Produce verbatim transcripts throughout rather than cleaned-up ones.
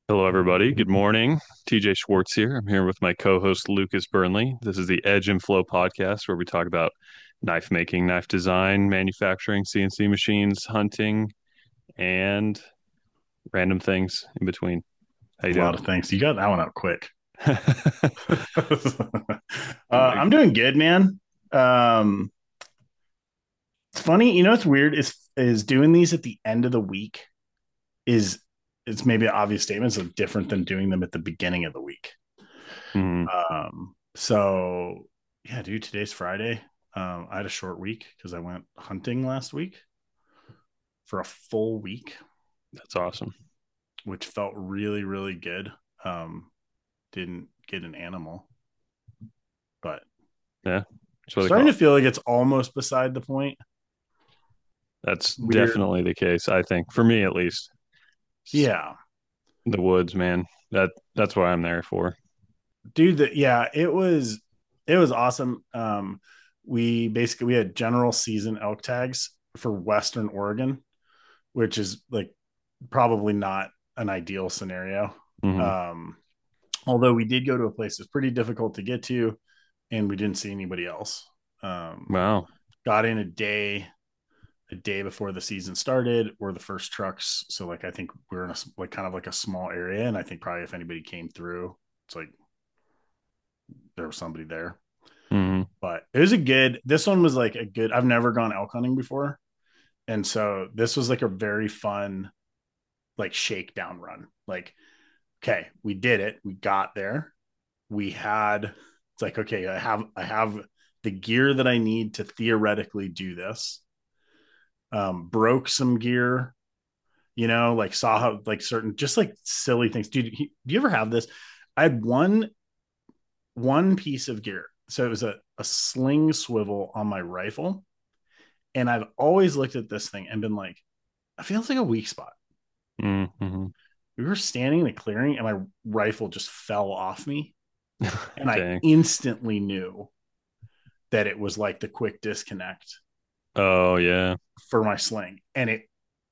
Hello, everybody. Good morning. T J Schwartz here. I'm here with my co-host Lucas Burnley. This is the Edge and Flow podcast where we talk about knife making, knife design, manufacturing, C N C machines, hunting, and random things in between. How you A lot doing? of things. You got that one out quick. uh, I'm doing good, man. Um, it's funny, you know what's weird is is doing these at the end of the week is it's maybe an obvious statement, so different than doing them at the beginning of the week. Mhm. Um, so yeah, dude, today's Friday. Um, I had a short week because I went hunting last week for a full week, That's awesome. which felt really, really good. Um, didn't get an animal, but Yeah, that's what they starting call to it. feel like it's almost beside the point. That's Weird. definitely the case, I think, for me at least. S- Yeah. The woods, man. That that's what I'm there for. Dude, that yeah, it was it was awesome. Um we basically we had general season elk tags for Western Oregon, which is like probably not an ideal scenario. Hmm. Um although we did go to a place that's pretty difficult to get to and we didn't see anybody else. Um Wow. got in a day a day before the season started. We're the first trucks, so like I think we're in a like kind of like a small area, and I think probably if anybody came through, it's like there was somebody there. Hmm. But it was a good. This one was like a good. I've never gone elk hunting before, and so this was like a very fun like shakedown run. Like, okay, we did it. We got there. We had. It's like okay, I have I have the gear that I need to theoretically do this. Um, broke some gear, you know, like saw how like certain just like silly things. Dude, he, do you ever have this? I had one one piece of gear. So it was a, a sling swivel on my rifle. And I've always looked at this thing and been like, I feel like a weak spot. Hmm. We were standing in a clearing and my rifle just fell off me. And I Dang. instantly knew that it was like the quick disconnect Oh yeah. for my sling. And it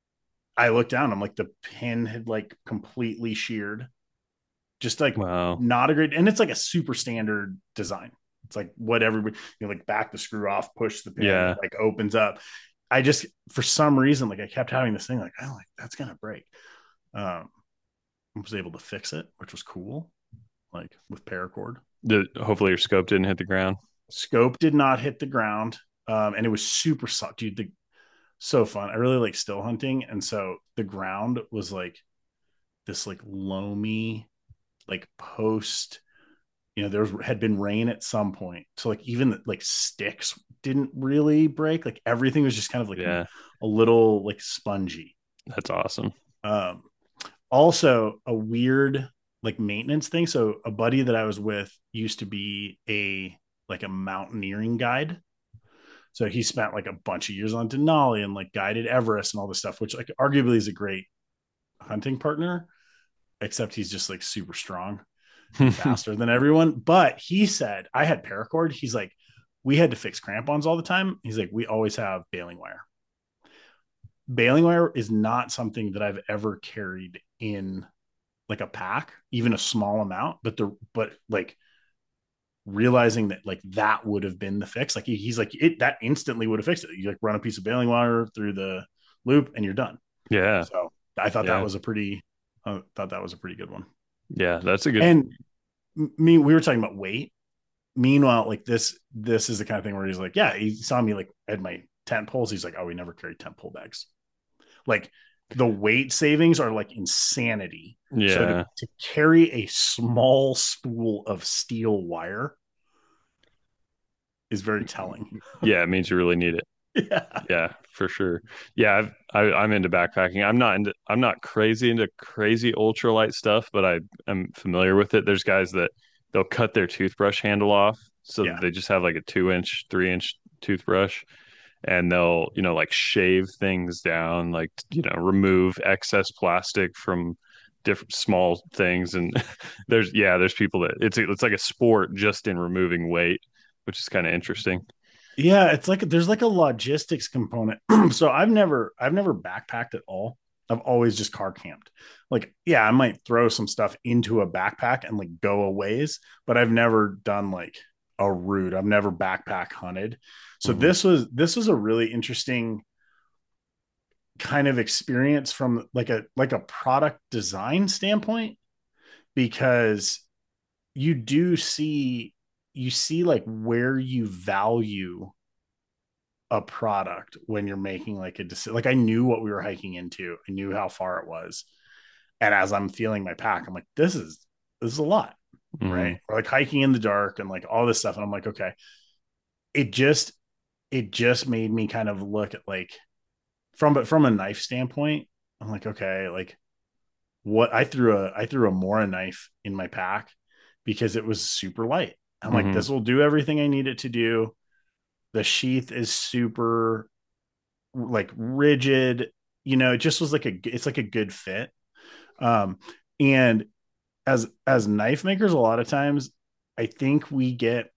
I looked down, I'm like the pin had like completely sheared. Just like Wow. not a great, and it's like a super standard design. It's like what everybody, you know, like back the screw off, push the pin, it Yeah. like opens up. I just, for some reason, like I kept having this thing, like, oh, like that's gonna break. Um, I was able to fix it, which was cool, like with paracord. The hopefully your scope didn't hit the ground. Scope did not hit the ground, um, and it was super soft, dude. The, so fun. I really like still hunting, and so the ground was like this, like loamy, like post you know there was, had been rain at some point, so like even the, like sticks didn't really break, like everything was just kind of like Yeah, a little like spongy. that's awesome. Um also a weird like maintenance thing, so a buddy that I was with used to be a like a mountaineering guide, so he spent like a bunch of years on Denali and like guided Everest and all this stuff, which like arguably is a great hunting partner, except he's just like super strong and faster than everyone. But he said, I had paracord. He's like, we had to fix crampons all the time. He's like, we always have baling wire. Baling wire is not something that I've ever carried in like a pack, even a small amount, but the, but like realizing that like that would have been the fix. Like he, he's like, it, that instantly would have fixed it. You like run a piece of baling wire through the loop and you're done. Yeah, So I thought that yeah, was a pretty, I uh, thought that was a pretty good one. yeah. That's a good. And me, we were talking about weight. Meanwhile, like this, this is the kind of thing where he's like, yeah, he saw me like at my tent poles. He's like, oh, we never carry tent pole bags. Like the weight savings are like insanity. So to, Yeah, to carry a small spool of steel wire is very telling. yeah. It means you really need it. Yeah. Yeah, for sure. Yeah, I've, I, I'm into backpacking. I'm not into. I'm not crazy into crazy ultralight stuff, but I am familiar with it. There's guys that they'll cut their toothbrush handle off so that Yeah. they just have like a two inch, three inch toothbrush, and they'll you know like shave things down, like you know remove excess plastic from different small things. And there's yeah there's people that it's it's like a sport just in removing weight, which is kind of interesting. Yeah. It's like there's like a logistics component. So I've never, I've never backpacked at all. I've always just car camped. Like, yeah, I might throw some stuff into a backpack and like go a ways, but I've never done like a route. I've never backpack hunted. So Hmm. this was this was a really interesting kind of experience from like a like a product design standpoint, because you do see you see like where you value a product when you're making like a decision. Like I knew what we were hiking into, I knew how far it was, and as I'm feeling my pack, I'm like, this is this is a lot, Hmm. right? Or like hiking in the dark and like all this stuff, and I'm like, okay, it just it just made me kind of look at like from but from a knife standpoint. I'm like, okay, like what I threw a I threw a Mora knife in my pack because it was super light. I'm like, Hmm. this will do everything I need it to do. The sheath is super like rigid, you know, it just was like a it's like a good fit. Um and as as knife makers, a lot of times I think we get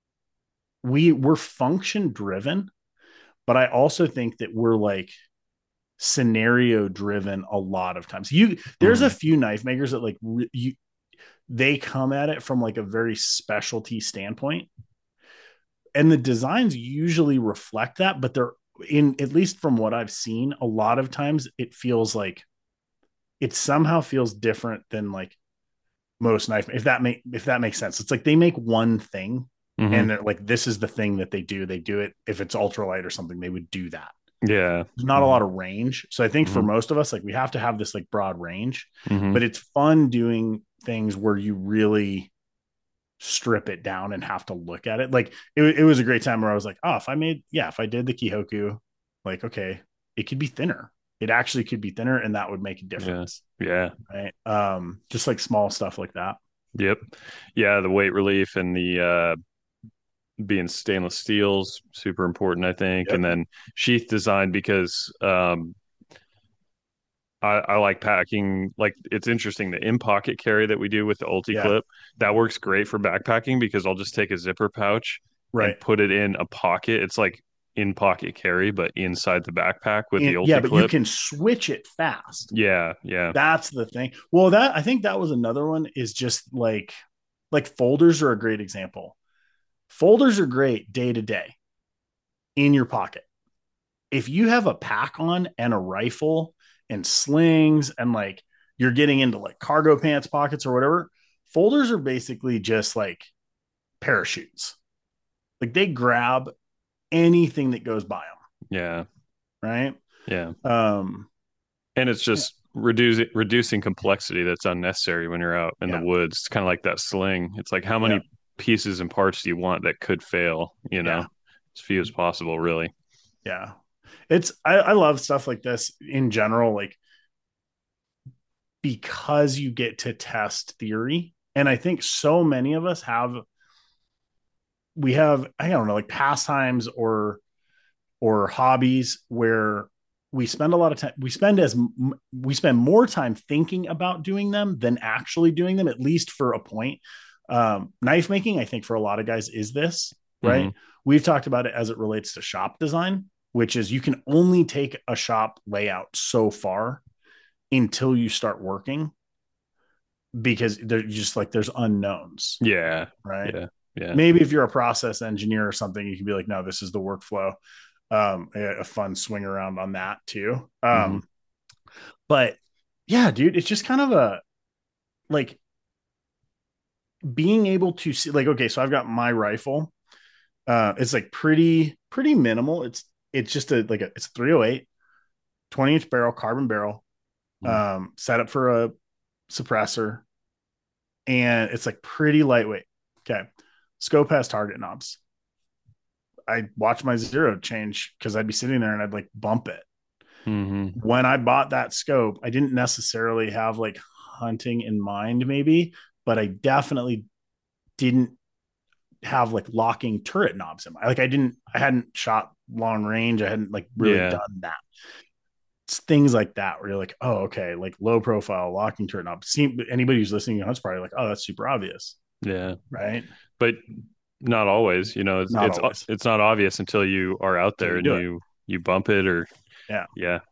we we're function driven, but I also think that we're like scenario driven a lot of times. You there's a Hmm. few knife makers that like re, you they come at it from like a very specialty standpoint, and the designs usually reflect that, but they're in, at least from what I've seen, a lot of times it feels like it somehow feels different than like most knife, if that make if that makes sense. It's like they make one thing Hmm. and they're like, this is the thing that they do. They do it if it's ultralight or something, they would do that. Yeah. There's not a Hmm. lot of range. So I think for Hmm. most of us, like we have to have this like broad range, Hmm. but it's fun doing things where you really strip it down and have to look at it. Like it, it was a great time where I was like, oh, if I made, yeah, if I did the Kihoku, like, okay, it could be thinner. It actually could be thinner, and that would make a Yeah. difference. Yeah. Right. Um, just like small stuff like that. Yep. Yeah. The weight relief and the uh, being stainless steel's super important, I think. Yep. And then sheath design because um, I, I like packing. Like it's interesting the in pocket carry that we do with the Ulti Yeah. clip that works great for backpacking because I'll just take a zipper pouch Right. and put it in a pocket. It's like in pocket carry, but inside the backpack with the And yeah, Ulti but you clip. can switch it fast. Yeah. Yeah. That's the thing. Well, that I think that was another one, is just like like folders are a great example. Folders are great day to day in your pocket. If you have a pack on and a rifle and slings and like you're getting into like cargo pants pockets or whatever, folders are basically just like parachutes. Like they grab anything that goes by them, Yeah. right? Yeah. Um, And it's yeah, just reducing reducing complexity that's unnecessary when you're out in the yeah, woods. It's kind of like that sling. It's like how yeah, many pieces and parts do you want that could fail, you yeah, know? As few as possible, really. yeah. It's I, I love stuff like this in general, like because you get to test theory. And I think so many of us have we have I don't know like pastimes or or hobbies where we spend a lot of time we spend as we spend more time thinking about doing them than actually doing them, at least for a point. Um, knife making, I think for a lot of guys is this, Hmm. right? We've talked about it as it relates to shop design, which is you can only take a shop layout so far until you start working, because they're just like there's unknowns, Yeah. right? Yeah. Yeah. Maybe if you're a process engineer or something, you can be like, no, this is the workflow. Um, a, a fun swing around on that too. Hmm. Um, but yeah, dude, it's just kind of a like being able to see like, okay, so I've got my rifle. Uh, it's like pretty, pretty minimal. It's it's just a like a it's a three oh eight, twenty inch barrel, carbon barrel, um, set up for a suppressor, and it's like pretty lightweight. Okay. Scope has target knobs. I watch my zero change because I'd be sitting there and I'd like bump it. Hmm. When I bought that scope, I didn't necessarily have like hunting in mind, maybe, but I definitely didn't have like locking turret knobs in my like I didn't I hadn't shot long range. I hadn't like really Yeah. done that. It's things like that where you're like, oh, okay, like low profile locking turret knobs. See, anybody who's listening to hunts probably like, oh, that's super obvious, Yeah. right? But not always, you know, it's Not it's always it's not obvious until you are out until there you and do it. you you bump it or Yeah. yeah.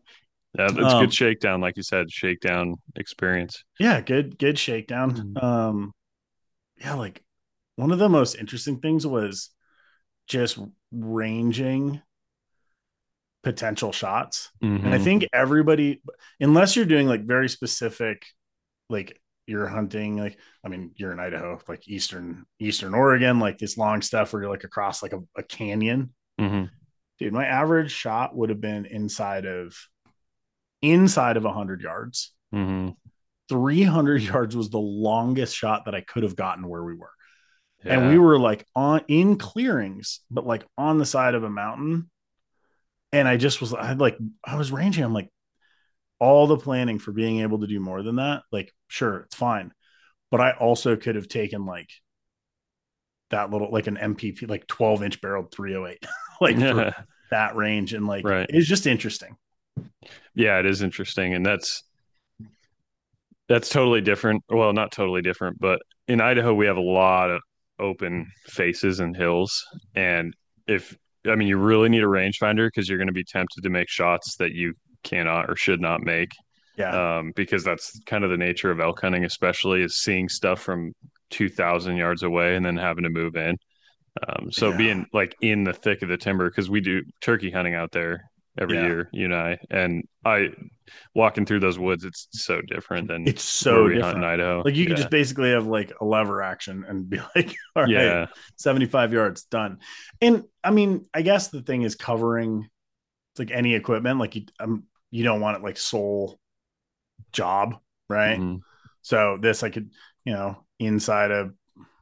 Yeah, that's good Um, shakedown, like you said, shakedown experience. yeah, good, good shakedown. Mm-hmm. Um, yeah, like one of the most interesting things was just ranging potential shots. And I Mm-hmm. think everybody, unless you're doing like very specific, like you're hunting, like, I mean, you're in Idaho, like Eastern, Eastern Oregon, like this long stuff where you're like across like a, a canyon. Mm-hmm. Dude, my average shot would have been inside of, inside of one hundred yards. Mm-hmm. three hundred yards was the longest shot that I could have gotten where we were. And we Yeah. were like on in clearings, but like on the side of a mountain. And I just was, I had like, I was ranging. I'm like, all the planning for being able to do more than that, like, sure, it's fine. But I also could have taken like that little, like an M P P, like twelve inch barreled three oh eight, like for that range. And like, Right. it's just interesting. Yeah, it is interesting. And that's that's totally different. Well, not totally different, but in Idaho we have a lot of open faces and hills. And if I mean you really need a rangefinder because you're going to be tempted to make shots that you cannot or should not make. Yeah. Um, because that's kind of the nature of elk hunting, especially is seeing stuff from two thousand yards away and then having to move in. Um, so Yeah. being like in the thick of the timber, because we do turkey hunting out there every Yeah. year, you and I, and I walking through those woods, it's so different than It's where so we hunt in different. Idaho. Like you could Yeah. just basically have like a lever action and be like, all right, Yeah. seventy-five yards done. And I mean, I guess the thing is covering, it's like any equipment, like you, um, you don't want it like sole job, right? Hmm. So this I could, you know, inside of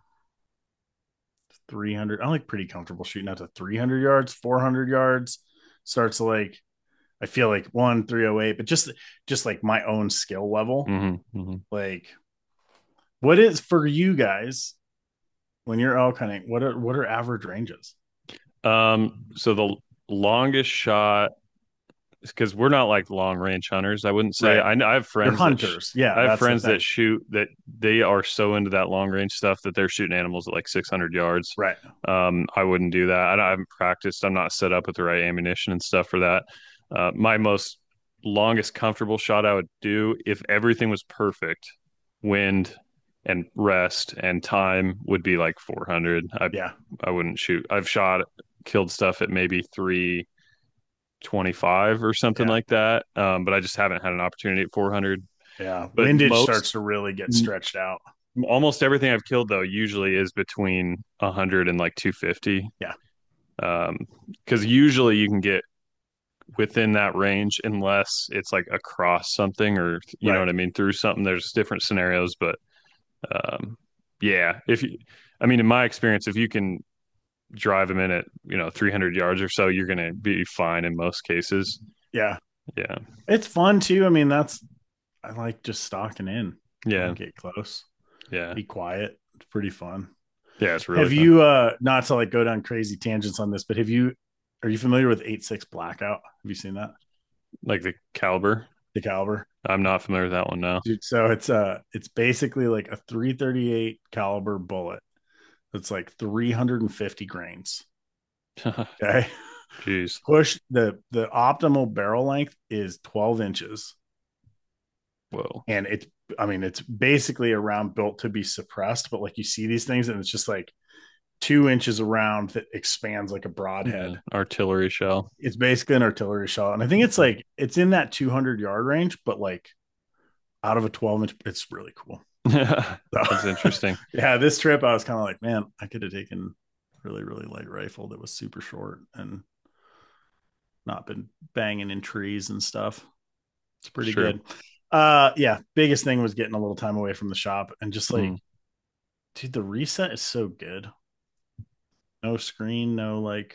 three hundred, I'm like pretty comfortable shooting out to three hundred yards, four hundred yards. Starts like, I feel like one, three oh eight, but just, just like my own skill level. Hmm. Hmm. Like, what is for you guys when you're elk hunting? What are, what are average ranges? Um, so the longest shot, because we're not like long range hunters, I wouldn't say. Right. I, I have You're friends that sh hunters. Yeah. I have That's the friends that thing. shoot that they are so into that long range stuff that they're shooting animals at like six hundred yards. Right. Um, I wouldn't do that. I, I haven't practiced. I'm not set up with the right ammunition and stuff for that. Uh, my most longest comfortable shot I would do if everything was perfect, wind and rest and time would be like four hundred. I Yeah. I wouldn't shoot. I've shot killed stuff at maybe three twenty-five or something Yeah. like that. Um, but I just haven't had an opportunity at four hundred. Yeah. But Windage most, starts to really get stretched out. almost everything I've killed though usually is between one hundred and like two fifty. Yeah. Um, because usually you can get within that range unless it's like across something or you know Right. what I mean through something. There's different scenarios, but um, yeah, if you, I mean, in my experience, if you can drive them in at you know three hundred yards or so, you're gonna be fine in most cases. Yeah. Yeah, It's fun too. I mean, that's, I like just stalking in. yeah, Don't get close. yeah, Be quiet. It's pretty fun. yeah. It's really Have fun. you uh not to like go down crazy tangents on this, but have you, are you familiar with eight six Blackout? Have you seen that? Like the caliber. The caliber? I'm not familiar with that one now. Dude, so it's uh it's basically like a three thirty-eight caliber bullet. It's like three hundred fifty grains. Okay. Jeez. Push the the optimal barrel length is twelve inches. Whoa. And it's, I mean, it's basically a round built to be suppressed, but like you see these things and it's just like two inches around that expands like a broadhead. Yeah. Artillery shell. It's basically an artillery shell. And I think it's like, it's in that two hundred yard range, but like out of a twelve inch, it's really cool. That's So, interesting. yeah, this trip I was kind of like, man, I could have taken a really, really light rifle that was super short and not been banging in trees and stuff. It's pretty Sure. good. Uh, yeah, biggest thing was getting a little time away from the shop and just like, Mm. dude, the reset is so good. No screen, no like,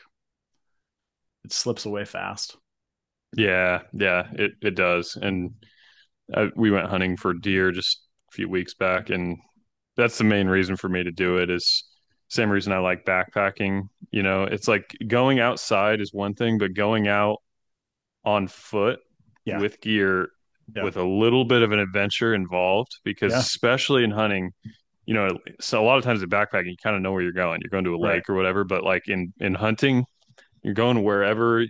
it slips away fast. Yeah, yeah, it it does. And I, we went hunting for deer just a few weeks back, and that's the main reason for me to do it is same reason I like backpacking. You know, it's like going outside is one thing, but going out on foot Yeah, with gear yeah, with a little bit of an adventure involved, because yeah, especially in hunting, you know, so a lot of times in backpacking, you kind of know where you're going. You're going to a right. lake or whatever, but like in in hunting, you're going wherever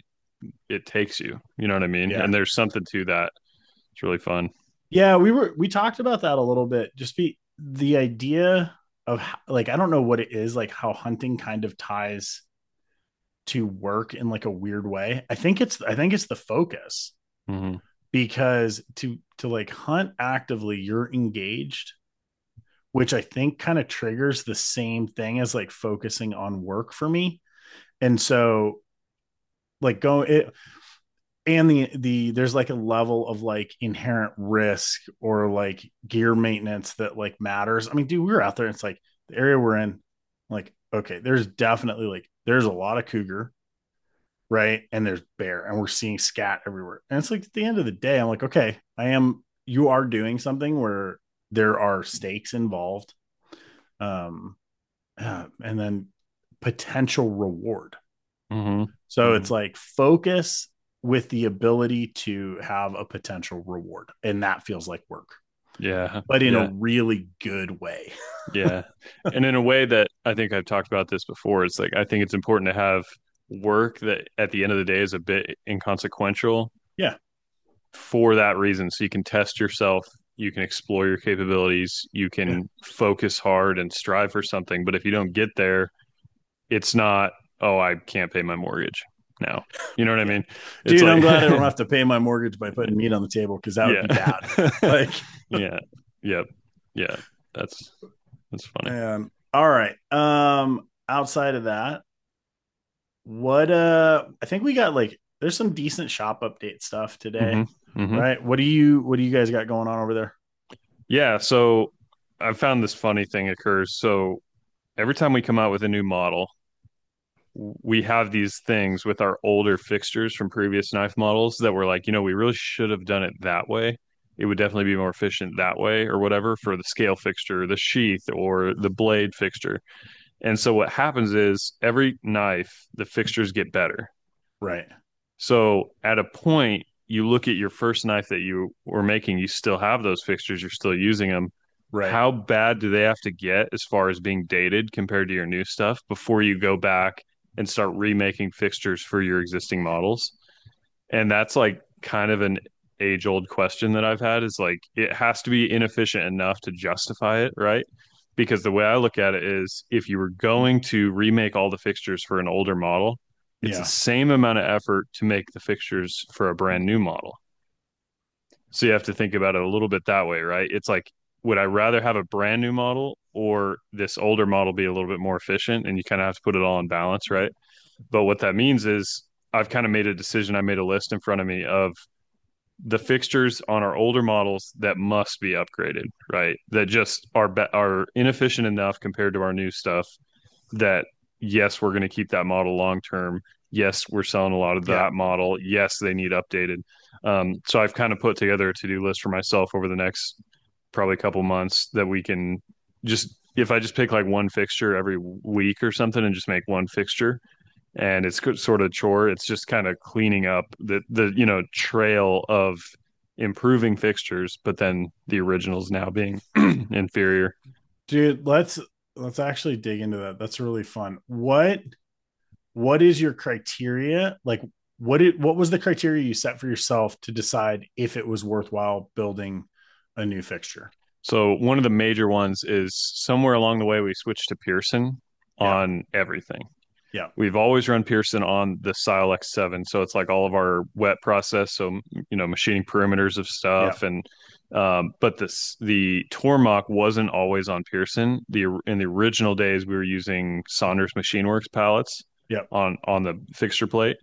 it takes you. You know what I mean? Yeah. And there's something to that. It's really fun. Yeah, we were we talked about that a little bit. Just be the idea of how, like I don't know what it is, like how hunting kind of ties to work in like a weird way. I think it's I think it's the focus, Mm-hmm. because to to like hunt actively, you're engaged, which I think kind of triggers the same thing as like focusing on work for me. And so like go it and the the there's like a level of like inherent risk or like gear maintenance that like matters. I mean, dude, we were out there, and it's like the area we're in, like, okay, there's definitely like there's a lot of cougar, right? And there's bear, and we're seeing scat everywhere. And it's like at the end of the day, I'm like, okay, I am you are doing something where there are stakes involved. Um uh, and then potential reward. Mm-hmm. So Mm-hmm. it's like focus with the ability to have a potential reward. And that feels like work, Yeah. but in a Yeah. really good way. Yeah. And in a way that I think I've talked about this before, it's like I think it's important to have work that at the end of the day is a bit inconsequential Yeah. for that reason. So you can test yourself, you can explore your capabilities, you Yeah. can focus hard and strive for something. But if you don't get there, it's not, oh, I can't pay my mortgage now. You know what I Yeah. mean? It's Dude, I'm like, glad I don't have to pay my mortgage by putting meat on the table, because that would yeah. be bad. Like, Yeah. Yep. Yeah. That's that's funny. man. All right. Um, outside of that, what uh I think we got like there's some decent shop update stuff Hmm. today, Hmm. right? What do you what do you guys got going on over there? Yeah. So I found this funny thing occurs. So every time we come out with a new model, we have these things with our older fixtures from previous knife models that we're like, you know, we really should have done it that way. It would definitely be more efficient that way or whatever for the scale fixture, the sheath, or the blade fixture. And so what happens is every knife, the fixtures get better. Right. So at a point, you look at your first knife that you were making, you still have those fixtures, you're still using them. Right. How bad do they have to get as far as being dated compared to your new stuff before you go back and start remaking fixtures for your existing models? And that's like kind of an age old question that I've had is like, it has to be inefficient enough to justify it, right? Because the way I look at it is if you were going to remake all the fixtures for an older model, it's the Yeah. same amount of effort to make the fixtures for a brand new model. So you have to think about it a little bit that way, right? It's like, would I rather have a brand new model or this older model be a little bit more efficient? And you kind of have to put it all in balance, right? But what that means is I've kind of made a decision. I made a list in front of me of the fixtures on our older models that must be upgraded, right? That just are be- are inefficient enough compared to our new stuff that yes, we're going to keep that model long term. Yes, we're selling a lot of Yeah. that model. Yes, they need updated. Um, so I've kind of put together a to do list for myself over the next probably couple months that we can just if I just pick like one fixture every week or something and just make one fixture and it's sort of chore. It's just kind of cleaning up the the you know trail of improving fixtures, but then the originals now being inferior. Dude, let's let's actually dig into that. That's really fun. What what is your criteria? Like what it what was the criteria you set for yourself to decide if it was worthwhile building a new fixture? So one of the major ones is somewhere along the way we switched to Pearson Yeah. on everything. Yeah. We've always run Pearson on the Style X seven, so it's like all of our wet process, so you know machining perimeters of Yeah. stuff, and um, but this the Tormach wasn't always on Pearson. The in the original days we were using Saunders Machine Works pallets Yeah. on on the fixture plate,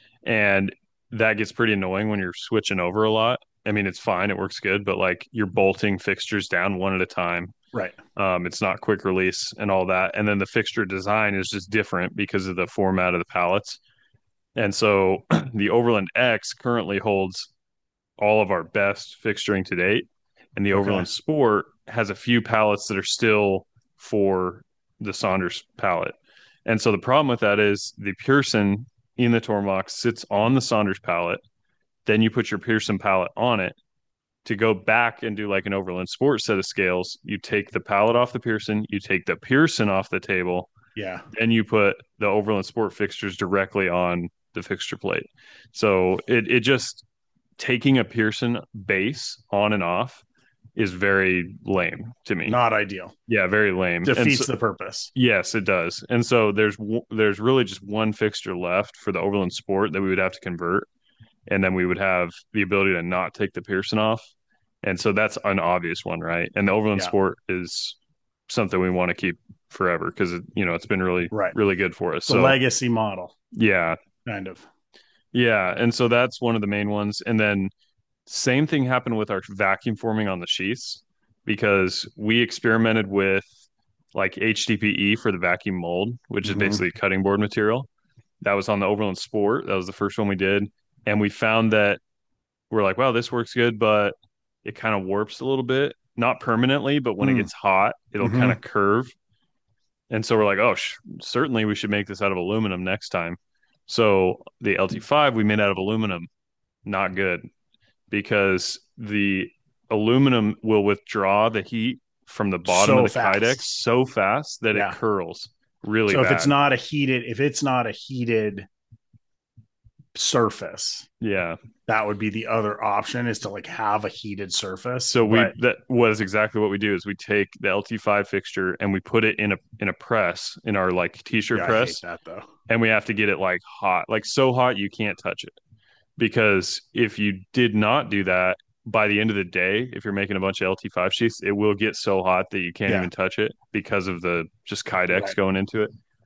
and that gets pretty annoying when you're switching over a lot. I mean, it's fine, it works good, but like you're bolting fixtures down one at a time. Right. Um, it's not quick release and all that. And then the fixture design is just different because of the format of the pallets. And so the Overland X currently holds all of our best fixturing to date. And the Okay. Overland Sport has a few pallets that are still for the Saunders pallet. And so the problem with that is the Pearson in the Tormach sits on the Saunders pallet. Then you put your Pearson pallet on it to go back and do like an Overland Sport set of scales. You take the pallet off the Pearson, you take the Pearson off the table, Yeah. then you put the Overland Sport fixtures directly on the fixture plate. So it it just taking a Pearson base on and off is very lame to me. Not ideal. Yeah, very lame. And so Defeats the purpose. yes, it does. And so there's there's really just one fixture left for the Overland Sport that we would have to convert, and then we would have the ability to not take the Pearson off. And so that's an obvious one, right? And the Overland Yeah. Sport is something we want to keep forever because it, you know, it's been really Right. really good for us. The So legacy model, yeah, kind of. yeah, and so that's one of the main ones. And then same thing happened with our vacuum forming on the sheaths because we experimented with like H D P E for the vacuum mold, which is Mm-hmm. basically cutting board material. That was on the Overland Sport. That was the first one we did. And we found that we're like, wow, this works good, but it kind of warps a little bit. Not permanently, but when it Mm. gets hot, it'll kind Mm-hmm. of curve. And so we're like, oh, sh- certainly we should make this out of aluminum next time. So the L T five we made out of aluminum, not good because the aluminum will withdraw the heat from the bottom of So the Kydex fast. so fast that it Yeah. curls really So if it's bad. not a heated, if it's not a heated surface, Yeah. that would be the other option, is to like have a heated surface. So we But that was exactly what we do is we take the L T five fixture and we put it in a in a press in our like t-shirt yeah, I hate press, that though. and we have to get it like hot, like so hot you can't touch it. Because if you did not do that, by the end of the day, if you're making a bunch of L T five sheets, it will get so hot that you can't Yeah. even touch it because of the just Kydex Right. going into it.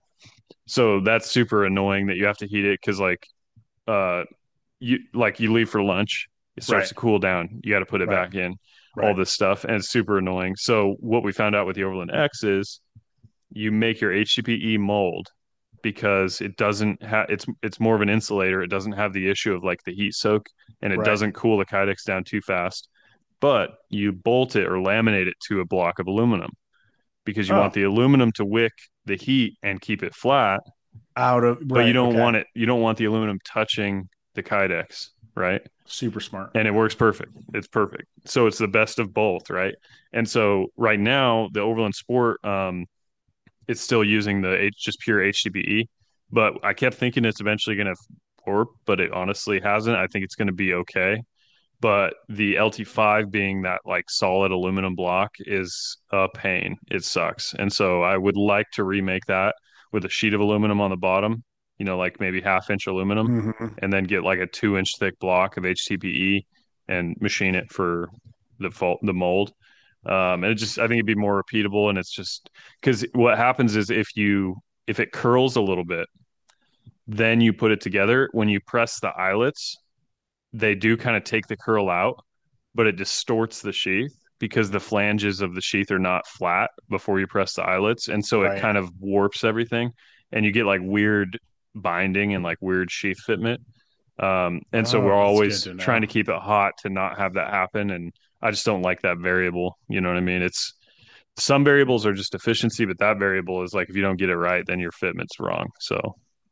So that's super annoying that you have to heat it because like uh you like you leave for lunch, it starts Right. to cool down. You got to put it Right. back in, all Right. this stuff, and it's super annoying. So what we found out with the Overland X is you make your H D P E mold because it doesn't have it's it's more of an insulator. It doesn't have the issue of like the heat soak, and it Right. doesn't cool the Kydex down too fast. But you bolt it or laminate it to a block of aluminum because you want Oh, the aluminum to wick the heat and keep it flat, out of but you right. don't Okay. want it you don't want the aluminum touching the Kydex, right? Super smart. And it works perfect. It's perfect. So it's the best of both, right? And so right now the Overland Sport, um, it's still using the H, just pure H D P E, but I kept thinking it's eventually going to warp, but it honestly hasn't. I think it's going to be okay. But the L T five being that like solid aluminum block is a pain. It sucks. And so I would like to remake that with a sheet of aluminum on the bottom, you know, like maybe half inch aluminum, Mm-hmm. and then get like a two inch thick block of H D P E and machine it for the fault, the mold. Um, and it just, I think it'd be more repeatable. And it's just because what happens is if you, if it curls a little bit, then you put it together. When you press the eyelets, they do kind of take the curl out, but it distorts the sheath because the flanges of the sheath are not flat before you press the eyelets. And so it Right. kind of warps everything and you get like weird binding and like weird sheath fitment. Um, and so we're Oh, that's good always to trying know. to keep it hot to not have that happen. And I just don't like that variable. You know what I mean? It's some variables are just efficiency, but that variable is like if you don't get it right, then your fitment's wrong. So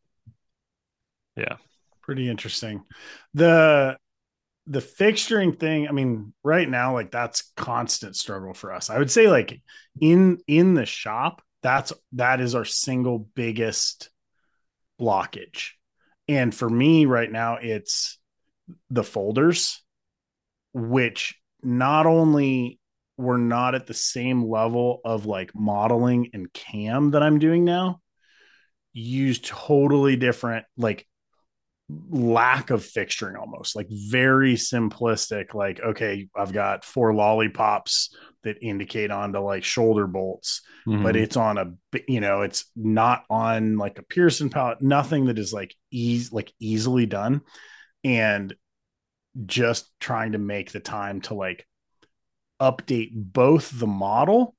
yeah. Pretty interesting. The the fixturing thing, I mean, right now, like that's constant struggle for us. I would say like in in the shop, that's that is our single biggest blockage. And for me right now, it's the folders, which not only we're not at the same level of like modeling and cam that I'm doing now, use totally different like lack of fixturing, almost like very simplistic, like okay, I've got four lollipops that indicate onto like shoulder bolts, but Mm-hmm. it's on a, you know, it's not on like a Pearson pallet, nothing that is like easy, like easily done. And just trying to make the time to like update both the model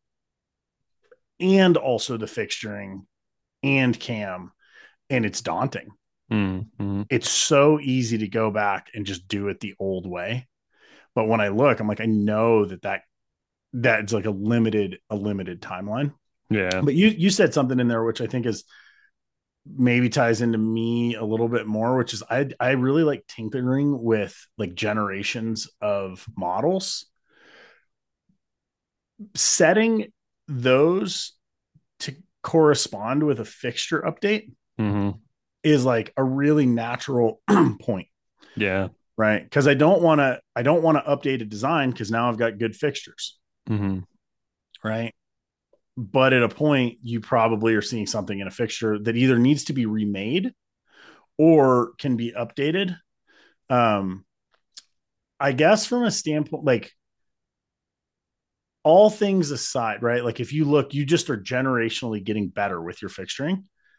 and also the fixturing and cam, and it's daunting. Mm-hmm. It's so easy to go back and just do it the old way. But when I look, I'm like, I know that that that's like a limited a limited timeline. Yeah. But you you said something in there which I think is maybe ties into me a little bit more, which is I I really like tinkering with like generations of models, setting those to correspond with a fixture update Mm-hmm. is like a really natural point, Yeah. right? Because I don't want to I don't want to update a design because now I've got good fixtures, Hmm. right? But at a point, you probably are seeing something in a fixture that either needs to be remade or can be updated. Um, I guess from a standpoint, like all things aside, right? Like if you look, you just are generationally getting better with your fixturing.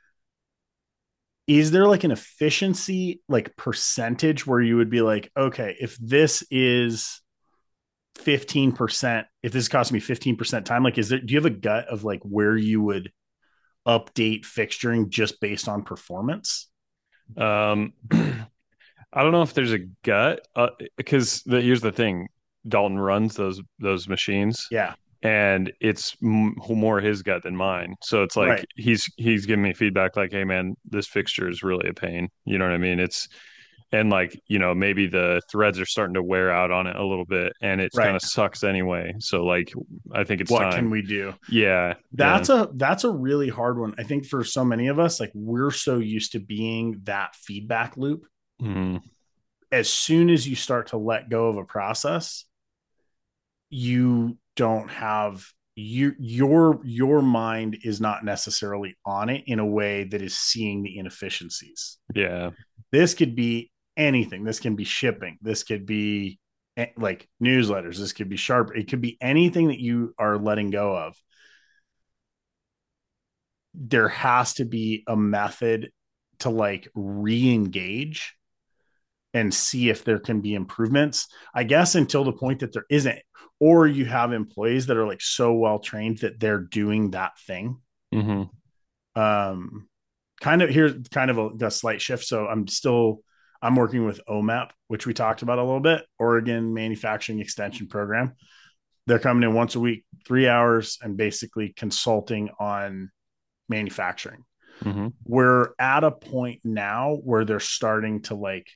Is there like an efficiency, like percentage where you would be like, okay, if this is fifteen percent, if this is costing me fifteen percent time, like, is there, do you have a gut of like where you would update fixturing just based on performance? Um, I don't know if there's a gut, uh, because the, here's the thing: Dalton runs those those machines, Yeah. and it's m more his gut than mine. So it's like Right. he's he's giving me feedback like, "Hey, man, this fixture is really a pain." You know what I mean? It's and like you know maybe the threads are starting to wear out on it a little bit, and it kind Right. of sucks anyway. So like, I think it's What time. can we do? Yeah, yeah. That's a that's a really hard one. I think for so many of us, like we're so used to being that feedback loop. Mm, As soon as you start to let go of a process, you don't have you your your mind is not necessarily on it in a way that is seeing the inefficiencies. yeah. This could be anything. This can be shipping. This could be eh, like newsletters. This could be sharp. It could be anything that you are letting go of. There has to be a method to like re-engage and see if there can be improvements. I guess until the point that there isn't, or you have employees that are like so well trained that they're doing that thing. Hmm. Um, kind of here's kind of a, a slight shift. So I'm still I'm working with O M E P, which we talked about a little bit, Oregon Manufacturing Extension Program. They're coming in once a week, three hours, and basically consulting on manufacturing. Hmm. We're at a point now where they're starting to like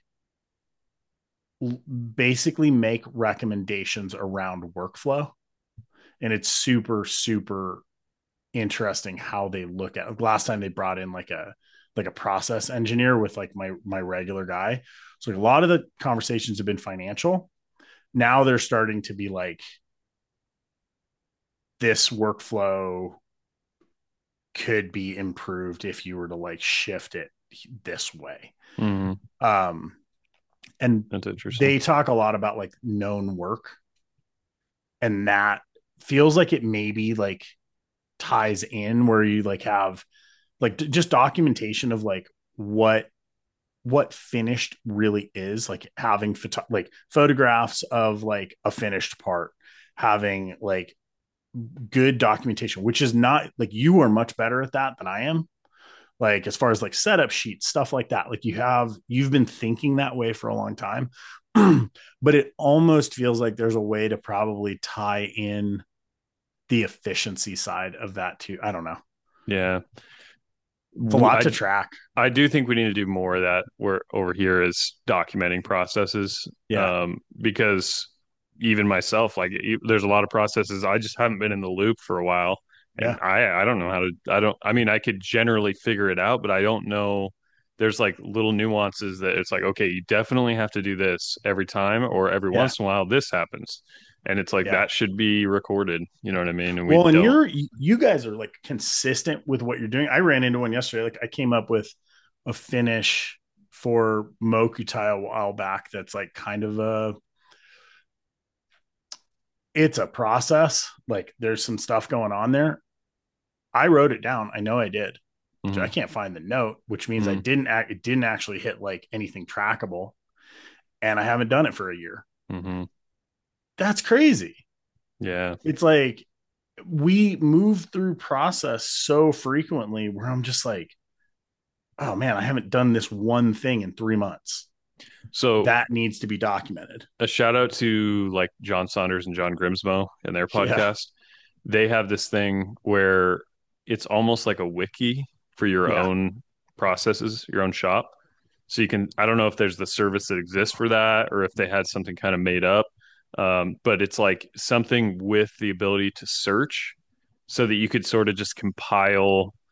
basically make recommendations around workflow, and it's super super interesting how they look at it. Last time they brought in like a like a process engineer with like my my regular guy, so a lot of the conversations have been financial. Now they're starting to be like, this workflow could be improved if you were to like shift it this way. Hmm. um and That's interesting. they talk a lot about like known work, and that feels like it maybe like ties in where you like have like d- just documentation of like what what finished really is, like having photo- like photographs of like a finished part, having like good documentation, which is not like you are much better at that than I am, like as far as like setup sheets, stuff like that. Like you have you've been thinking that way for a long time. But it almost feels like there's a way to probably tie in the efficiency side of that too. I don't know. Yeah. It's a lot I to track. I do think we need to do more of that. We're over here is documenting processes, Yeah. um, because even myself, like e- there's a lot of processes I just haven't been in the loop for a while, and Yeah. I I don't know how to. I don't. I mean, I could generally figure it out, but I don't know. There's like little nuances that it's like, okay, you definitely have to do this every time, or every Yeah. once in a while this happens, and it's like Yeah. that should be recorded. You know what I mean? And we Well, and don't. you're you guys are like consistent with what you're doing. I ran into one yesterday. Like I came up with a finish for Mokutai a while back that's like kind of a it's a process. Like there's some stuff going on there. I wrote it down. I know I did. I Mhm. can't find the note, which means I Mhm. didn't act, it didn't actually hit like anything trackable, and I haven't done it for a year. Mhm. That's crazy. Yeah. It's like we move through process so frequently where I'm just like, oh man, I haven't done this one thing in three months. So That needs to be documented. a shout out to like John Saunders and John Grimsmo and their Yeah. podcast. They have this thing where it's almost like a wiki for your Yeah. own processes, your own shop. So you can, I don't know if there's the service that exists for that or if they had something kind of made up. Um, but it's like something with the ability to search so that you could sort of just compile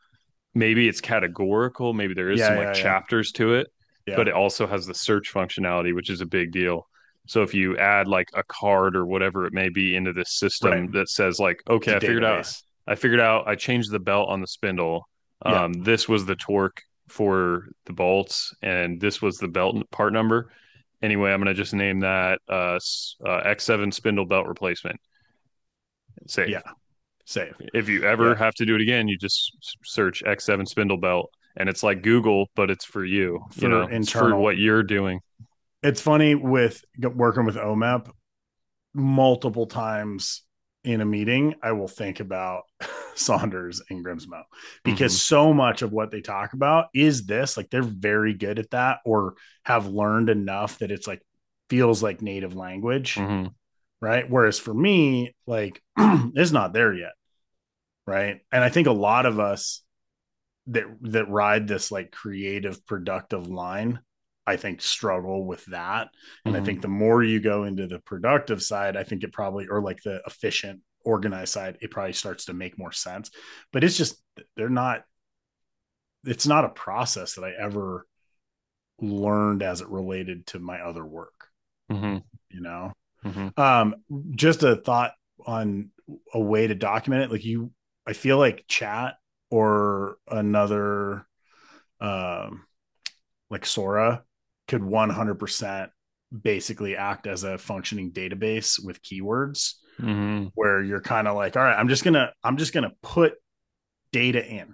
maybe it's categorical, maybe there is Yeah, some like yeah, yeah, chapters to it, yeah. but it also has the search functionality, which is a big deal. So if you add like a card or whatever it may be into this Right. system that says like, It's okay, a I figured out, database. I figured out, I changed the belt on the spindle. Yeah, Um, this was the torque for the bolts, and this was the belt part number. Anyway, I'm gonna just name that uh, uh, X seven spindle belt replacement. Save. yeah. Save. If you ever Yeah, have to do it again, you just search X seven spindle belt, and it's like Google, but it's for you. You for know, it's for internal. what you're doing. It's funny with working with O M E P, multiple times in a meeting, I will think about Saunders and Grimsmo because Hmm. so much of what they talk about is this. Like they're very good at that, or have learned enough that it's like feels like native language, Hmm. right? Whereas for me, like it's not there yet, right? And I think a lot of us that that ride this like creative productive line, I think struggle with that. And I Hmm. think the more you go into the productive side, I think it probably, or like the efficient organized side, it probably starts to make more sense. But it's just they're not, it's not a process that I ever learned as it related to my other work, Hmm. you know. Hmm. Um just a thought on a way to document it, like you, I feel like chat or another um like Sora could one hundred percent basically act as a functioning database with keywords, Hmm. where you're kind of like, all right, I'm just going to I'm just going to put data in.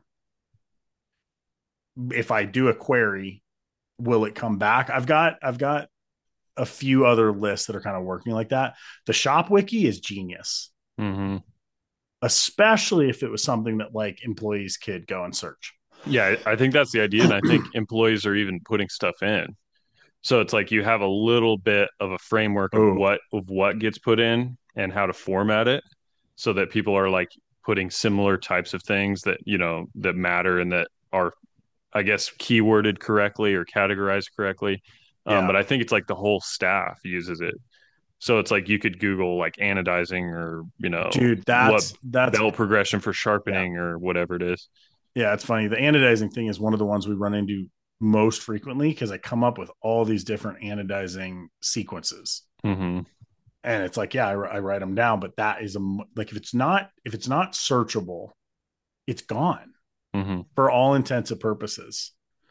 If I do a query, will it come back? I've got I've got a few other lists that are kind of working like that. The shop wiki is genius, Hmm. especially if it was something that like employees could go and search. Yeah, I think that's the idea, and I think employees are even putting stuff in. So it's like you have a little bit of a framework of Oh, what of what gets put in and how to format it, so that people are like putting similar types of things that you know that matter and that are, I guess, keyworded correctly or categorized correctly. Um, yeah. but I think it's like the whole staff uses it. So it's like you could Google like anodizing or, you know, Dude, what that's that's belt progression for yeah. sharpening or whatever it is. Yeah, it's funny. The anodizing thing is one of the ones we run into most frequently because I come up with all these different anodizing sequences. Hmm. And it's like, yeah, I, I write them down, but that is a like if it's not if it's not searchable, it's gone Hmm. for all intents and purposes.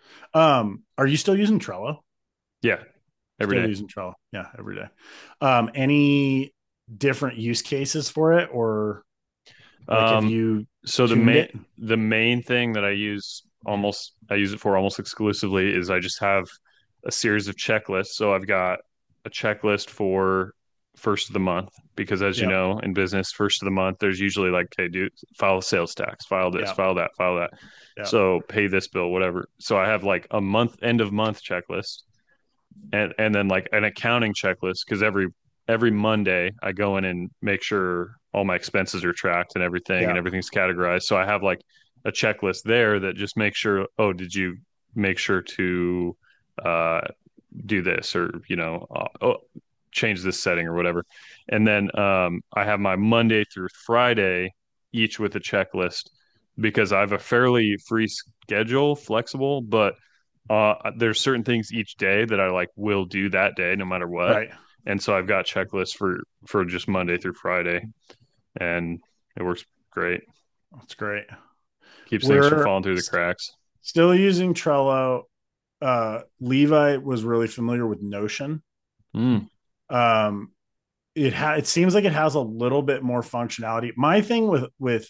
Um, are you still using Trello? Yeah, every Still day. using Trello, yeah, every day. Um, any different use cases for it, or like have Um, you so the tuned main it? the main thing that I use almost I use it for almost exclusively is I just have a series of checklists. So I've got a checklist for first of the month because as you Yep, know, in business, first of the month, there's usually like, okay, do file sales tax, file this, yep, file that, file that. yep, So pay this bill, whatever. So I have like a month end of month checklist and and then like an accounting checklist because every every Monday I go in and make sure all my expenses are tracked and everything and yeah, everything's categorized. So I have like a checklist there that just makes sure, oh, did you make sure to uh, do this or you know uh, oh, change this setting or whatever. And then um, I have my Monday through Friday each with a checklist because I have a fairly free schedule, flexible, but uh, there's certain things each day that I like will do that day no matter what. right. And so I've got checklists for for just Monday through Friday, and it works great. That's great. Keeps things from We're falling through the cracks. still using Trello. Uh, Levi was really familiar with Notion. Mm, Um, it ha- it seems like it has a little bit more functionality. My thing with with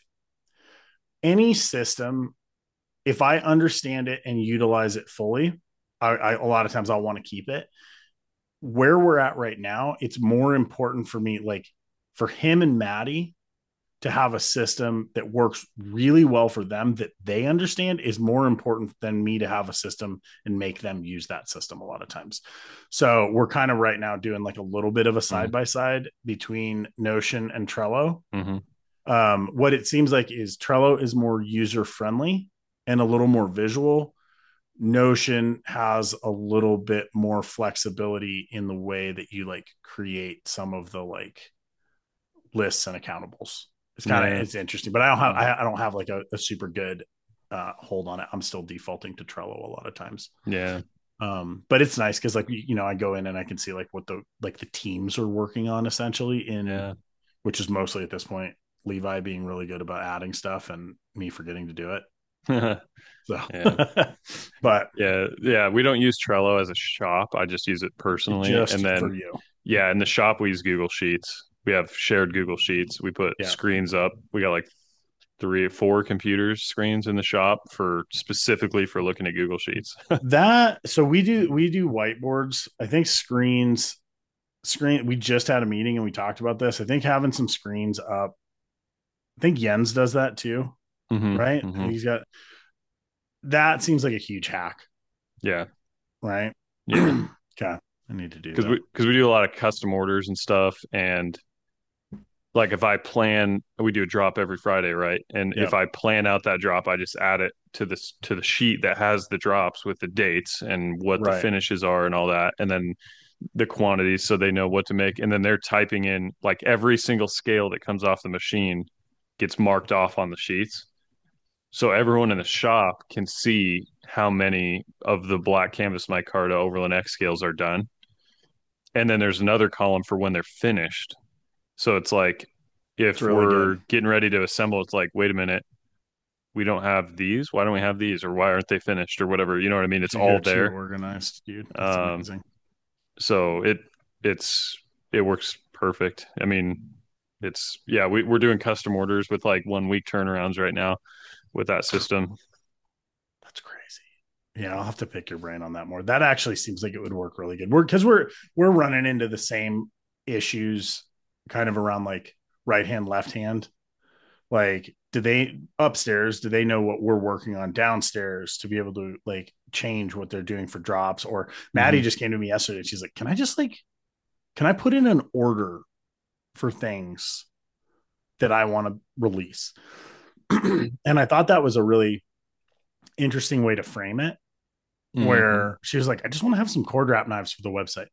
any system, if I understand it and utilize it fully, I, I a lot of times I'll want to keep it. Where we're at right now, it's more important for me, like for him and Maddie, to have a system that works really well for them that they understand is more important than me to have a system and make them use that system a lot of times. So we're kind of right now doing like a little bit of a mm, side by side between Notion and Trello. mm-hmm. Um, what it seems like is Trello is more user friendly and a little more visual. Notion has a little bit more flexibility in the way that you like create some of the like lists and accountables. It's kind of Yeah. it's interesting, but I don't have Mm. I, I don't have like a, a super good uh, hold on it. I'm still defaulting to Trello a lot of times. Yeah. Um, but it's nice because like you know, I go in and I can see like what the like the teams are working on essentially in Yeah. which is mostly at this point Levi being really good about adding stuff and me forgetting to do it. So, Yeah. but Yeah. Yeah. We don't use Trello as a shop. I just use it personally. And just then, for you, yeah, in the shop, we use Google Sheets. We have shared Google Sheets. We put yeah. screens up. We got like three or four computers screens in the shop for specifically for looking at Google Sheets. That so we do we do whiteboards. I think screens screen. We just had a meeting and we talked about this. I think having some screens up. I think Jens does that too, hmm right? I hmm think he's got that. Seems like a huge hack, Yeah. right? Yeah. Okay, I need to do Because that. we because we do a lot of custom orders and stuff, and like if I plan, we do a drop every Friday, right? And Yeah, if I plan out that drop, I just add it to this to the sheet that has the drops with the dates and what the right. finishes are and all that, and then the quantities so they know what to make. And then they're typing in like every single scale that comes off the machine gets marked off on the sheets. So everyone in the shop can see how many of the black canvas micarta Overland X scales are done. And then there's another column for when they're finished. So it's like It's if really we're good. getting ready to assemble, it's like, wait a minute, we don't have these. Why don't we have these? Or why aren't they finished? Or whatever. You know what I mean? It's You're all too there. organized, dude. That's Um, amazing. so it it's it works perfect. I mean, it's yeah, we, we're doing custom orders with like one week turnarounds right now with that system. That's crazy. Yeah, I'll have to pick your brain on that more. That actually seems like it would work really good. We're because we're we're running into the same issues kind of around like right hand, left hand. Like, do they upstairs, do they know what we're working on downstairs to be able to like change what they're doing for drops? Or Maddie hmm just came to me yesterday. She's like, Can I just like can I put in an order for things that I want to release? And I thought that was a really interesting way to frame it hmm where she was like, I just want to have some cord wrap knives for the website.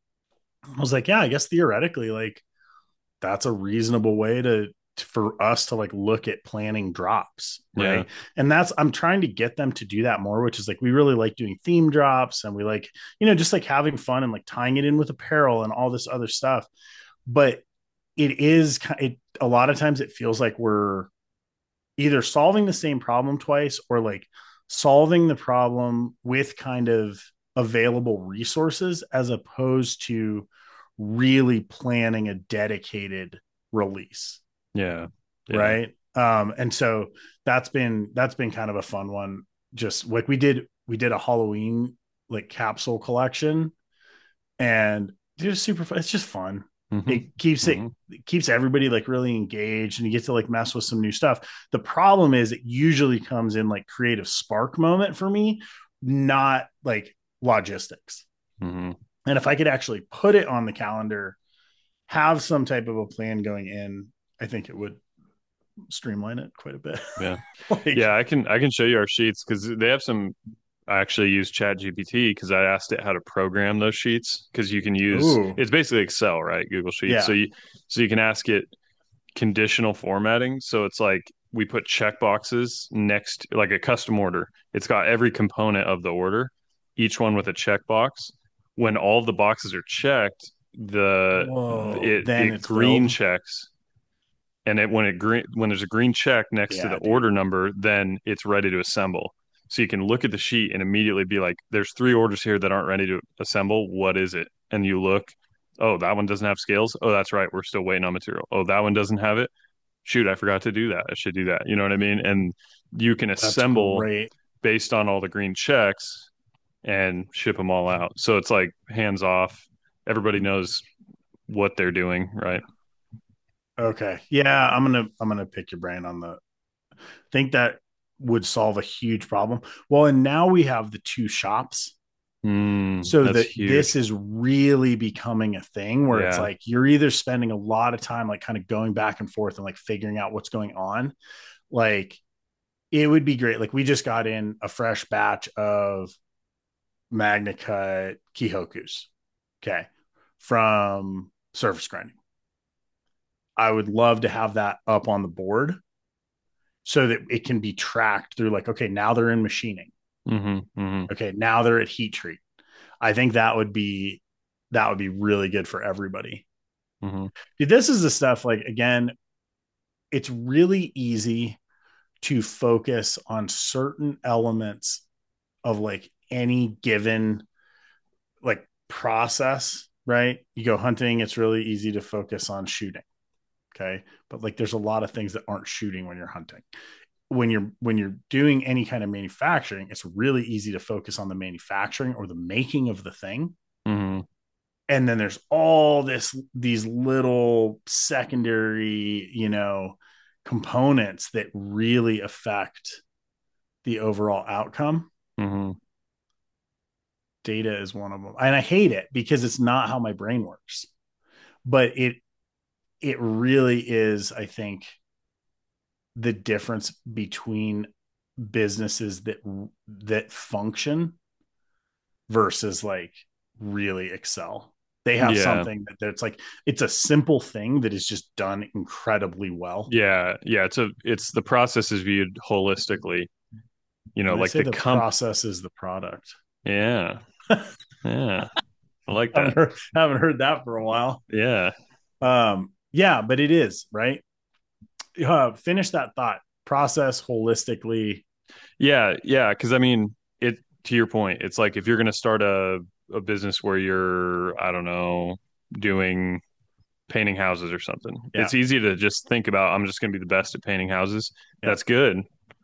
I was like, yeah, I guess theoretically, like that's a reasonable way to, to for us to like look at planning drops, Yeah. right? And that's I'm trying to get them to do that more, which is like we really like doing theme drops and we like, you know, just like having fun and like tying it in with apparel and all this other stuff. But it is it a lot of times it feels like we're either solving the same problem twice or like solving the problem with kind of available resources as opposed to really planning a dedicated release, Yeah. Yeah. right? Um and so that's been that's been kind of a fun one. Just like we did we did a Halloween like capsule collection and it's just super fun. It's just fun. hmm It keeps it, hmm it keeps everybody like really engaged and you get to like mess with some new stuff. The problem is it usually comes in like creative spark moment for me, not like logistics. hmm And if I could actually put it on the calendar, have some type of a plan going in, I think it would streamline it quite a bit. Yeah. Like, Yeah, I can I can show you our sheets because they have some. I actually use Chat G P T because I asked it how to program those sheets because you can use ooh, it's basically Excel, right? Google Sheets. So yeah, you so you can ask it conditional formatting. So it's like we put check boxes next like a custom order. It's got every component of the order, each one with a checkbox. When all the boxes are checked, the whoa, it then it it's green filled. checks and it when it green when there's a green check next to the Yeah, dude, order number, then it's ready to assemble. So you can look at the sheet and immediately be like, "There's three orders here that aren't ready to assemble. What is it?" And you look, "Oh, that one doesn't have scales. Oh, that's right. We're still waiting on material. Oh, that one doesn't have it. Shoot, I forgot to do that. I should do that." You know what I mean? And you can that's assemble great. based on all the green checks and ship them all out. So it's like hands off. Everybody knows what they're doing, right? Okay. Yeah, I'm gonna I'm gonna pick your brain on the think that would solve a huge problem. Well, and now we have the two shops. Mm, So that's that this huge. is really becoming a thing where it's Yeah. like you're either spending a lot of time like kind of going back and forth and like figuring out what's going on. Like it would be great. Like we just got in a fresh batch of Magna Cut Kihokus. Okay. From surface grinding. I would love to have that up on the board so that it can be tracked through like, okay, now they're in machining. Mm-hmm. Mm-hmm. Okay, now they're at heat treat. I think that would be that would be really good for everybody. Mm-hmm. Dude, this is the stuff like again, it's really easy to focus on certain elements of like any given like process, right? You go hunting, it's really easy to focus on shooting. Okay. But like there's a lot of things that aren't shooting when you're hunting. When you're when you're doing any kind of manufacturing, it's really easy to focus on the manufacturing or the making of the thing. Mm-hmm. And then there's all this these little secondary, you know, components that really affect the overall outcome. Mm-hmm. Data is one of them. And I hate it because it's not how my brain works. But it it really is, I think, the difference between businesses that that function versus like really excel. They have Yeah. something that it's like it's a simple thing that is just done incredibly well. Yeah. Yeah. It's a it's the process is viewed holistically. You know, And I like say the the comp. process is the product. Yeah. Yeah. I like I haven't that. heard, haven't heard that for a while. Yeah. Um, yeah, but it is right. Uh, finish that thought. Process holistically. Yeah. Yeah. Because I mean, it to your point, it's like if you're going to start a a business where you're, I don't know, doing painting houses or something. Yeah, It's easy to just think about, I'm just going to be the best at painting houses. yeah, That's good.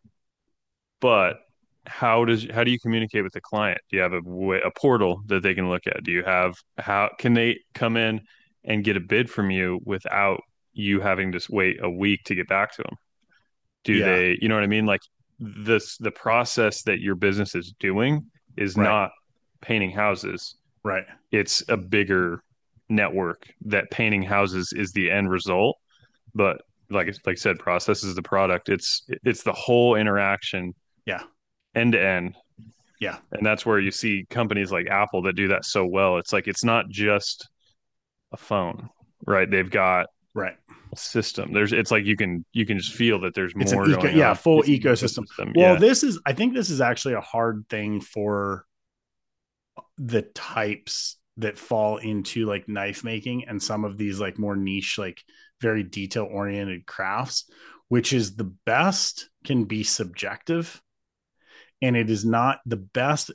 But how does how do you communicate with the client? Do you have a way, a portal that they can look at? Do you have how can they come in and get a bid from you without you having to wait a week to get back to them? Do yeah. they, you know what I mean? Like this the process that your business is doing is Right, not painting houses. right. It's a bigger network that painting houses is the end result, but like like I said, process is the product. It's it's the whole interaction Yeah, end to end. yeah. And that's where you see companies like Apple that do that so well. It's like it's not just a phone, right? They've got Right. a system. There's it's like you can you can just feel that there's It's an more eco, going yeah, on. full It's an ecosystem. ecosystem. Well, Yeah. this is, I think this is actually a hard thing for the types that fall into like knife making and some of these like more niche, like very detail oriented crafts, which is the best can be subjective and it is not the best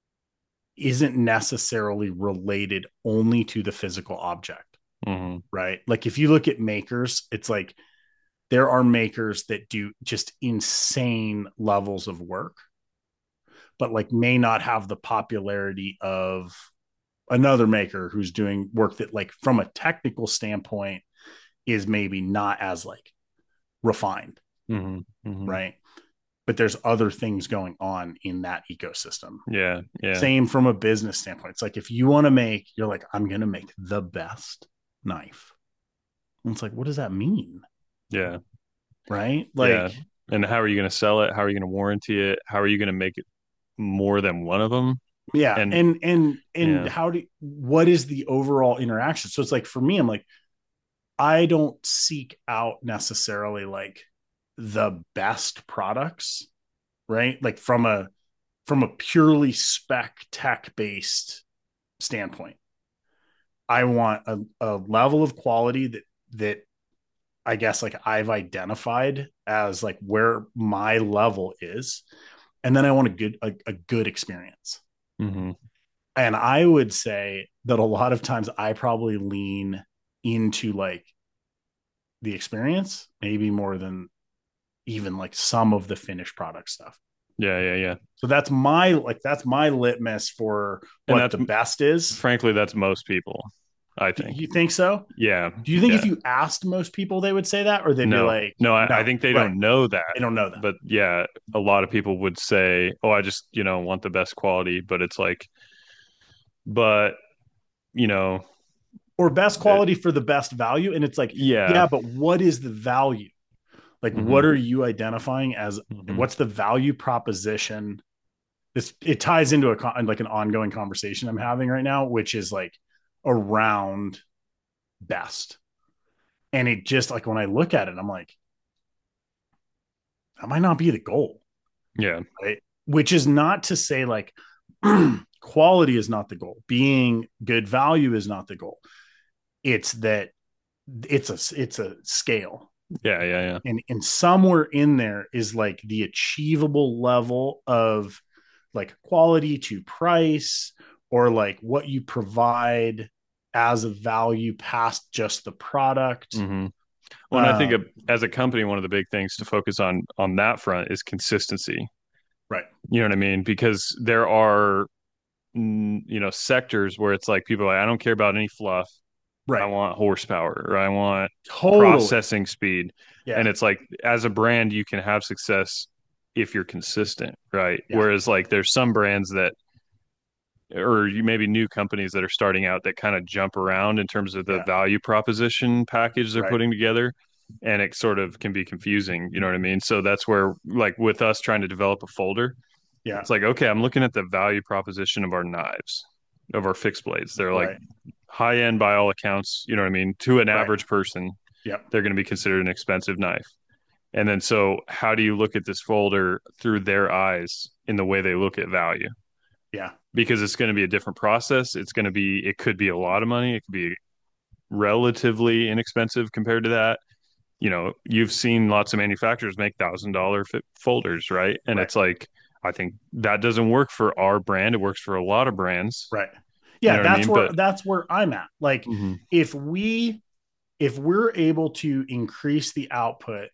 isn't necessarily related only to the physical object, Hmm. right? Like if you look at makers, it's like there are makers that do just insane levels of work, but like may not have the popularity of another maker who's doing work that like from a technical standpoint is maybe not as like refined, Hmm. Hmm. right? But there's other things going on in that ecosystem. Yeah. Yeah. Same from a business standpoint. It's like if you want to make, you're like, I'm going to make the best knife. And it's like, what does that mean? Yeah. Right? Yeah. Like, And how are you going to sell it? How are you going to warranty it? How are you going to make it more than one of them? yeah. And And, and, and yeah. how do, what is the overall interaction? So it's like, for me, I'm like, I don't seek out necessarily like the best products, right? Like from a, from a purely spec tech based standpoint. I want a, a level of quality that that I guess like I've identified as like where my level is, and then I want a good a, a good experience. Hmm. And I would say that a lot of times I probably lean into like the experience, maybe more than even like some of the finished product stuff. Yeah. Yeah. Yeah. So that's my like that's my litmus for And what that's the best is. frankly, that's most people, I Do think. you think so? Yeah. Do you think if Yeah. you asked most people, they would say that, or they'd be No, like, no, I, I "No, think they right? don't know that. They don't know that." But yeah, a lot of people would say, oh, I just, you know, want the best quality. But it's like, but, you know, Or best it, quality for the best value, and it's like, yeah. yeah, but what is the value? Like, what Hmm. are you identifying as? Hmm. What's the value proposition? This it ties into a like an ongoing conversation I'm having right now, which is like around best. And it just like when I look at it, I'm like, That might not be the goal, Yeah. right? Which is not to say like quality is not the goal. Being good value is not the goal. It's that it's a it's a scale. Yeah. Yeah. Yeah. And and somewhere in there is like the achievable level of like quality to price, or like what you provide as a value past just the product. Mm-hmm. Well, and I think Um, as a company, one of the big things to focus on on that front is consistency. right. You know what I mean? Because there are, mm, you know, sectors where it's like people are like, I don't care about any fluff. I Right. want horsepower or I want Totally. processing speed. Yeah. And it's like, as a brand, you can have success if you're consistent, right? Yeah. Whereas, like, there's some brands that, or you maybe new companies that are starting out that kind of jump around in terms of the Yeah. value proposition package they're Right. putting together. And it sort of can be confusing. You know what I mean? So that's where, like, with us trying to develop a folder, Yeah. it's like, okay, I'm looking at the value proposition of our knives, of our fixed blades. They're like Right. high end by all accounts. You know what I mean? To an Right. average person, Yep. they're going to be considered an expensive knife. And then, so how do you look at this folder through their eyes in the way they look at value? Yeah. Because it's going to be a different process. It's going to be, it could be a lot of money. It could be relatively inexpensive compared to that. You know, you've seen lots of manufacturers make thousand dollar folders, right? And Right. it's like, I think that doesn't work for our brand. It works for a lot of brands. Right. You Yeah. know what I That's mean? where But that's where I'm at. Like mhm, if we if we're able to increase the output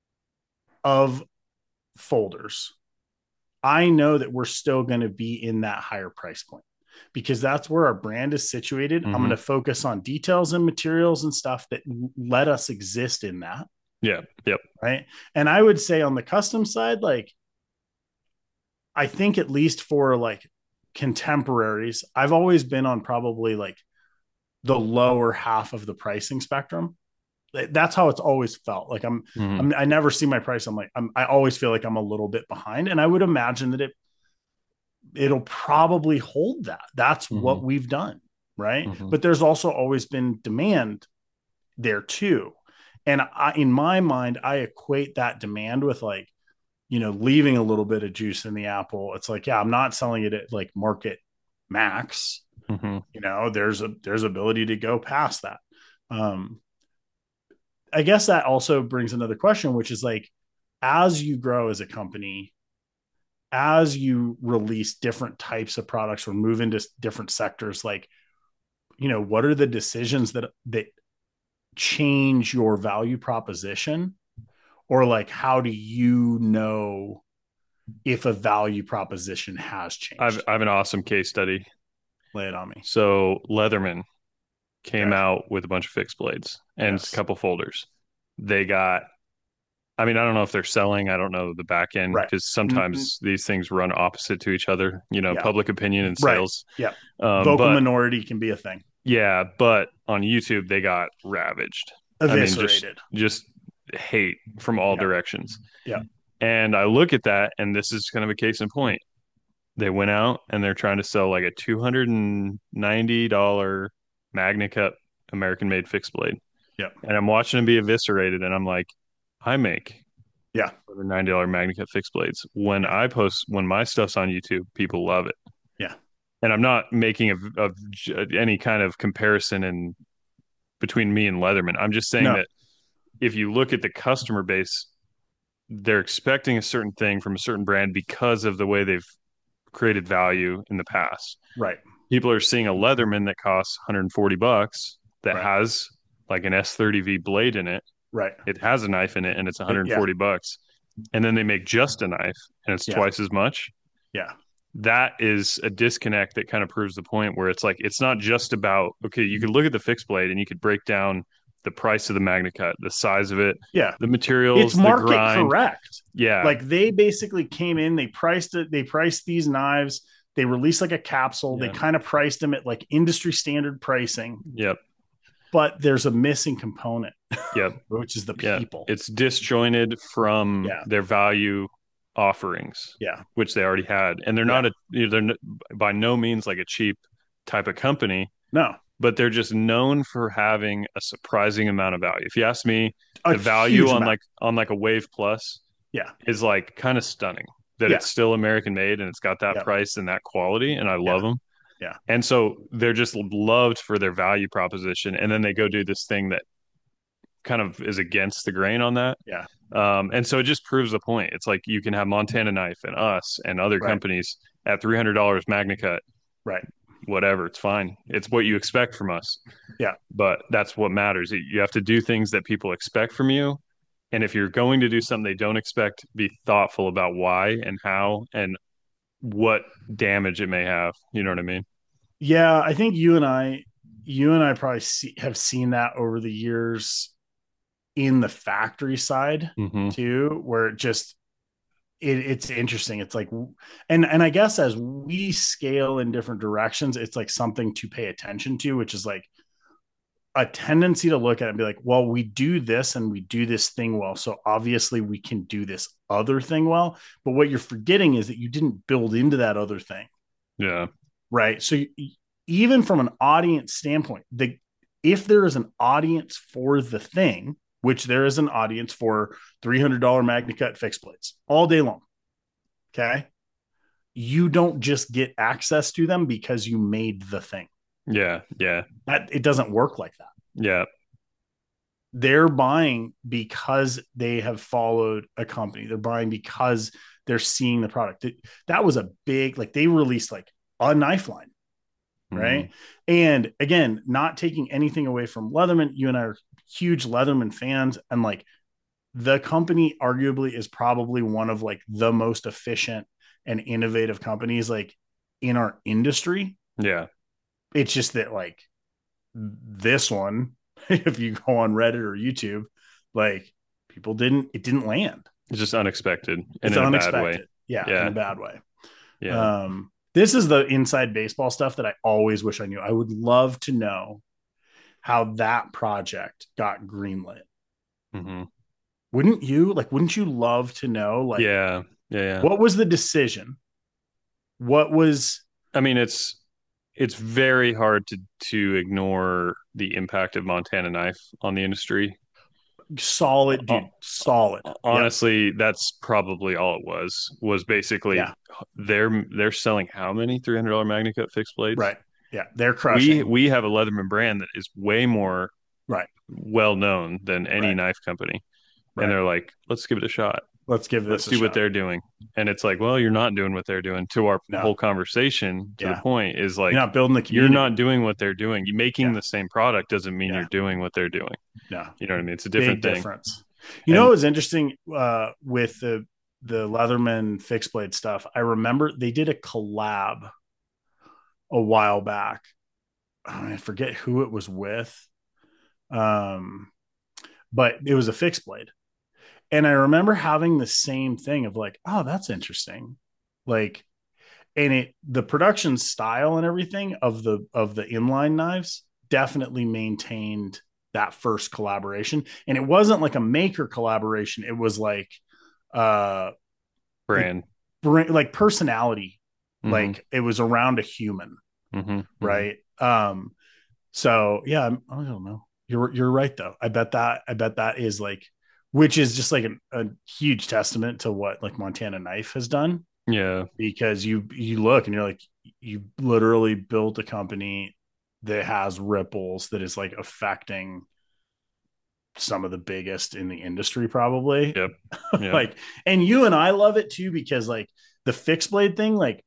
of folders, I know that we're still going to be in that higher price point because that's where our brand is situated. I'm going mhm. to focus on details and materials and stuff that let us exist in that. Yeah, yep. Right. And I would say on the custom side, like, I think at least for like contemporaries, I've always been on probably like the lower half of the pricing spectrum. That's how it's always felt. Like I'm, Mhm, I'm I never see my price. I'm like, I'm, I always feel like I'm a little bit behind. And I would imagine that it, it'll probably hold that. That's what mhm, we've done. Right. mhm. But there's also always been demand there too. And I, in my mind, I equate that demand with like, you know, leaving a little bit of juice in the apple. It's like, yeah, I'm not selling it at like market max. Mhm. You know, there's a there's ability to go past that. Um, I guess that also brings another question, which is like, as you grow as a company, as you release different types of products or move into different sectors, like, you know, what are the decisions that that change your value proposition? Or like, how do you know if a value proposition has I've changed? I have an awesome case study. Lay it on me. So Leatherman came Okay. out with a bunch of fixed blades and a Yes. couple folders. They got, I mean, I don't know if they're selling. I don't know the back end Right. because Mm-mm. sometimes these things run opposite to each other, you know, Yeah. public opinion and Right. sales. Yeah. Um, Vocal but minority can be a thing. yeah, but on YouTube they got ravaged. I mean, just Eviscerated. just hate from all Yeah. directions. Yeah. And I look at that, and this is kind of a case in point. They went out and they're trying to sell like a two hundred ninety dollars Magna Cut American made fixed blade. Yeah. And I'm watching them be eviscerated, and I'm like, I make Yeah. over ninety dollars Magna Cut fixed blades. When Yeah. I post, when my stuff's on YouTube, people love it. Yeah. And I'm not making a, a, any kind of comparison in between me and Leatherman. I'm just saying No. that if you look at the customer base, they're expecting a certain thing from a certain brand because of the way they've created value in the past. Right. People are seeing a Leatherman that costs one hundred forty bucks that Right. has like an S thirty V blade in it. Right. It has a knife in it and it's It, yeah. one hundred forty bucks. And then they make just a knife and it's Yeah. twice as much. Yeah. That is a disconnect that kind of proves the point where it's like it's not just about, okay, you could look at the fixed blade and you could break down the price of the Magna Cut, the size of it, Yeah. the It's materials, the market grind. correct. Yeah. Like they basically came in, they priced it, they priced these knives, they released like a capsule, they Yeah. kind of priced them at like industry standard pricing, Yep. but there's a missing component, Yep. which is the Yeah. people. It's disjointed from Yeah. their value offerings, Yeah. which they already had. And they're Yeah. not a, they're by no means like a cheap type of company, No, but they're just known for having a surprising amount of value. If you ask me, a the value huge on amount. like on like a Wave Plus Yeah. is like kind of stunning that Yeah. it's still American made and it's got that Yeah. price and that quality. And I love Yeah. them. Yeah. And so they're just loved for their value proposition. And then they go do this thing that kind of is against the grain on that. Yeah. Um, and so it just proves the point. It's like you can have Montana Knife and us and other Right. companies at three hundred dollars Magna Cut, Right. whatever. It's fine. It's what you expect from us. Yeah. But that's what matters. You have to do things that people expect from you. And if you're going to do something they don't expect, be thoughtful about why and how and what damage it may have. You know what I mean? Yeah. I think you and I, you and I probably see, have seen that over the years in the factory side Mm-hmm. too, where it just, it, it's interesting. It's like, and and I guess as we scale in different directions, it's like something to pay attention to, which is like a tendency to look at it and be like, well, we do this and we do this thing well. So obviously we can do this other thing well. But what you're forgetting is that you didn't build into that other thing. Yeah. Right. So even from an audience standpoint, the if there is an audience for the thing, which there is an audience for three hundred dollars Magna Cut fixed blades all day long. Okay. You don't just get access to them because you made the thing. Yeah. Yeah. That it doesn't work like that. Yeah. They're buying because they have followed a company. They're buying because they're seeing the product. That, that was a big, like they released like a knife line, right? Mm-hmm. And again, not taking anything away from Leatherman. You and I are huge Leatherman fans, and like the company arguably is probably one of like the most efficient and innovative companies like in our industry. Yeah. It's just that like this one, if you go on Reddit or YouTube, like people didn't, it didn't land. It's just unexpected and It's in a bad way. unexpected. Yeah, in Yeah. a bad way. Yeah. Um, this is the inside baseball stuff that I always wish I knew. I would love to know how that project got greenlit. Mm-hmm. Wouldn't you? Like, wouldn't you love to know? Like, Yeah. Yeah. Yeah. what was the decision? What was I mean, it's it's very hard to to ignore the impact of Montana Knife on the industry. solid, Uh, dude? Solid. Yep. honestly, that's probably all it was. Was basically Yeah. they're they're selling how many three hundred dollar Magna Cut fixed blades? Right. Yeah. They're We crushing. we have a Leatherman brand that is way more Right. well known than any Right. knife company, and Right. they're like, let's give it a shot. Let's give Let's this a do what shot. they're doing. And it's like, well, you're not doing what they're doing. To our No. whole conversation, to the Yeah. point is You're like, not building the you're not community. doing what they're doing. You making Yeah. the same product doesn't mean Yeah. you're doing what they're doing. No. You know what I mean? It's a Big different thing. difference. You know And what was interesting uh, with the the Leatherman fixed blade stuff? I remember they did a collab a while back. I forget who it was with. Um, but it was a fixed blade. And I remember having the same thing of like, oh, that's interesting. Like, and it the production style and everything of the of the inline knives definitely maintained that first collaboration. And it wasn't like a maker collaboration. It was like uh like brand. like personality. Mm-hmm. Like it was around a human, Mm-hmm. right? Um so yeah, I don't know. You're you're right though. I bet that I bet that is like which is just like a, a huge testament to what like Montana Knife has done, Yeah. because you you look and you're like you literally built a company that has ripples that is like affecting some of the biggest in the industry probably. Yep. Yep. Like, and you and I love it too because like the fixed blade thing, like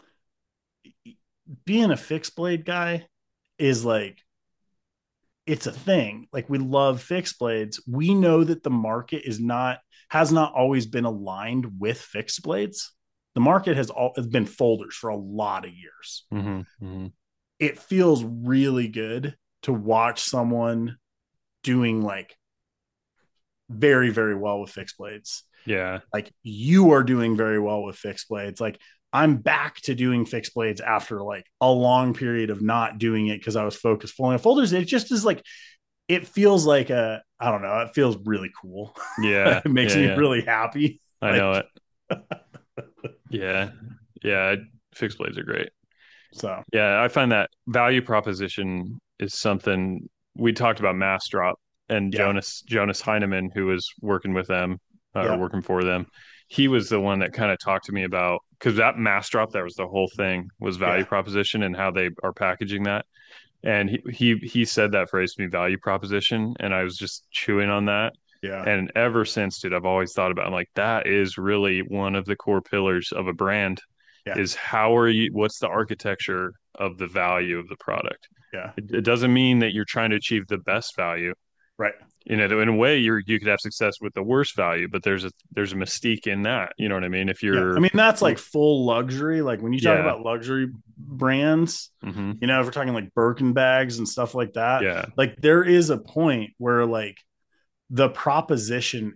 being a fixed blade guy is like it's a thing. Like we love fixed blades. We know that the market is not has not always been aligned with fixed blades. The market has all has been folders for a lot of years. Mm-hmm. Mm-hmm. It feels really good to watch someone doing like very, very well with fixed blades. Yeah. Like you are doing very well with fixed blades. Like I'm back to doing fixed blades after like a long period of not doing it because I was focused fully on folders. It just is like it feels like a I don't know. It feels really cool. Yeah. It makes yeah, me yeah. really happy. I like, know it. Yeah. Yeah. Fixed blades are great. So Yeah. I find that value proposition is something we talked about Mass Drop and yeah, Jonas, Jonas Heineman, who was working with them. uh, or Yeah. working for them. He was the one that kind of talked to me about, because that mass drop, that was the whole thing, was value Yeah. proposition and how they are packaging that. And he he he said that phrase to me, value proposition, and I was just chewing on that. Yeah. And ever since, dude, I've always thought about, I'm like, that is really one of the core pillars of a brand, Yeah. is how are you, what's the architecture of the value of the product? Yeah. It, it doesn't mean that you're trying to achieve the best value. Right. You know, in a way, you're you could have success with the worst value, but there's a there's a mystique in that. You know what I mean? If Yeah. I you're, mean, that's like full luxury. Like when you talk yeah, about luxury brands, hmm, you know, if we're talking like Birkin bags and stuff like that, yeah, like there is a point where like the proposition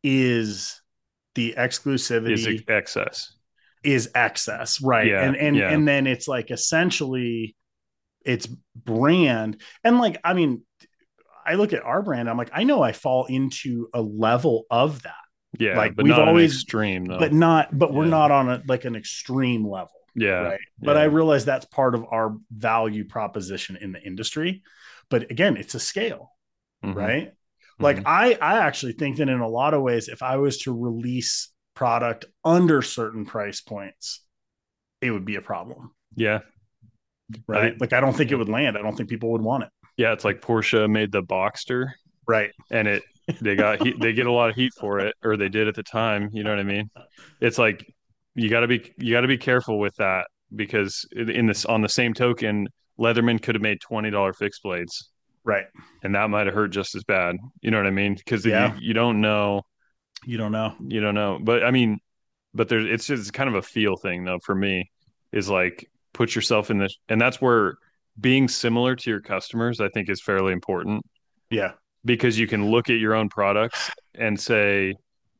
is the is exclusivity excess. is excess, right? Yeah, And and yeah, and then it's like essentially it's brand. And like, I mean, I look at our brand, I'm like, I know I fall into a level of that. yeah, Like but we've not an always, extreme but though. not, but we're Yeah, not on a like an extreme level, yeah, right? But I yeah, realize that's part of our value proposition in the industry. But again, it's a scale, hmm, right? Like hmm, I, I actually think that in a lot of ways, if I was to release product under certain price points, it would be a problem, yeah. I right? think, Like I don't think it yeah, would land. I don't think people would want it, yeah. It's like Porsche made the Boxster, right? and it they got heat, they get a lot of heat for it, or they did at the time. You know what I mean? It's like you got to be you got to be careful with that, because in this, on the same token, Leatherman could have made twenty dollar fixed blades, Right. and that might have hurt just as bad. You know what I mean? Because you Yeah. you don't know, You don't know. you don't know. But I mean, but there's it's just kind of a feel thing though for me, is like put yourself in this, and that's where being similar to your customers, I think, is fairly important, Yeah. because you can look at your own products and say,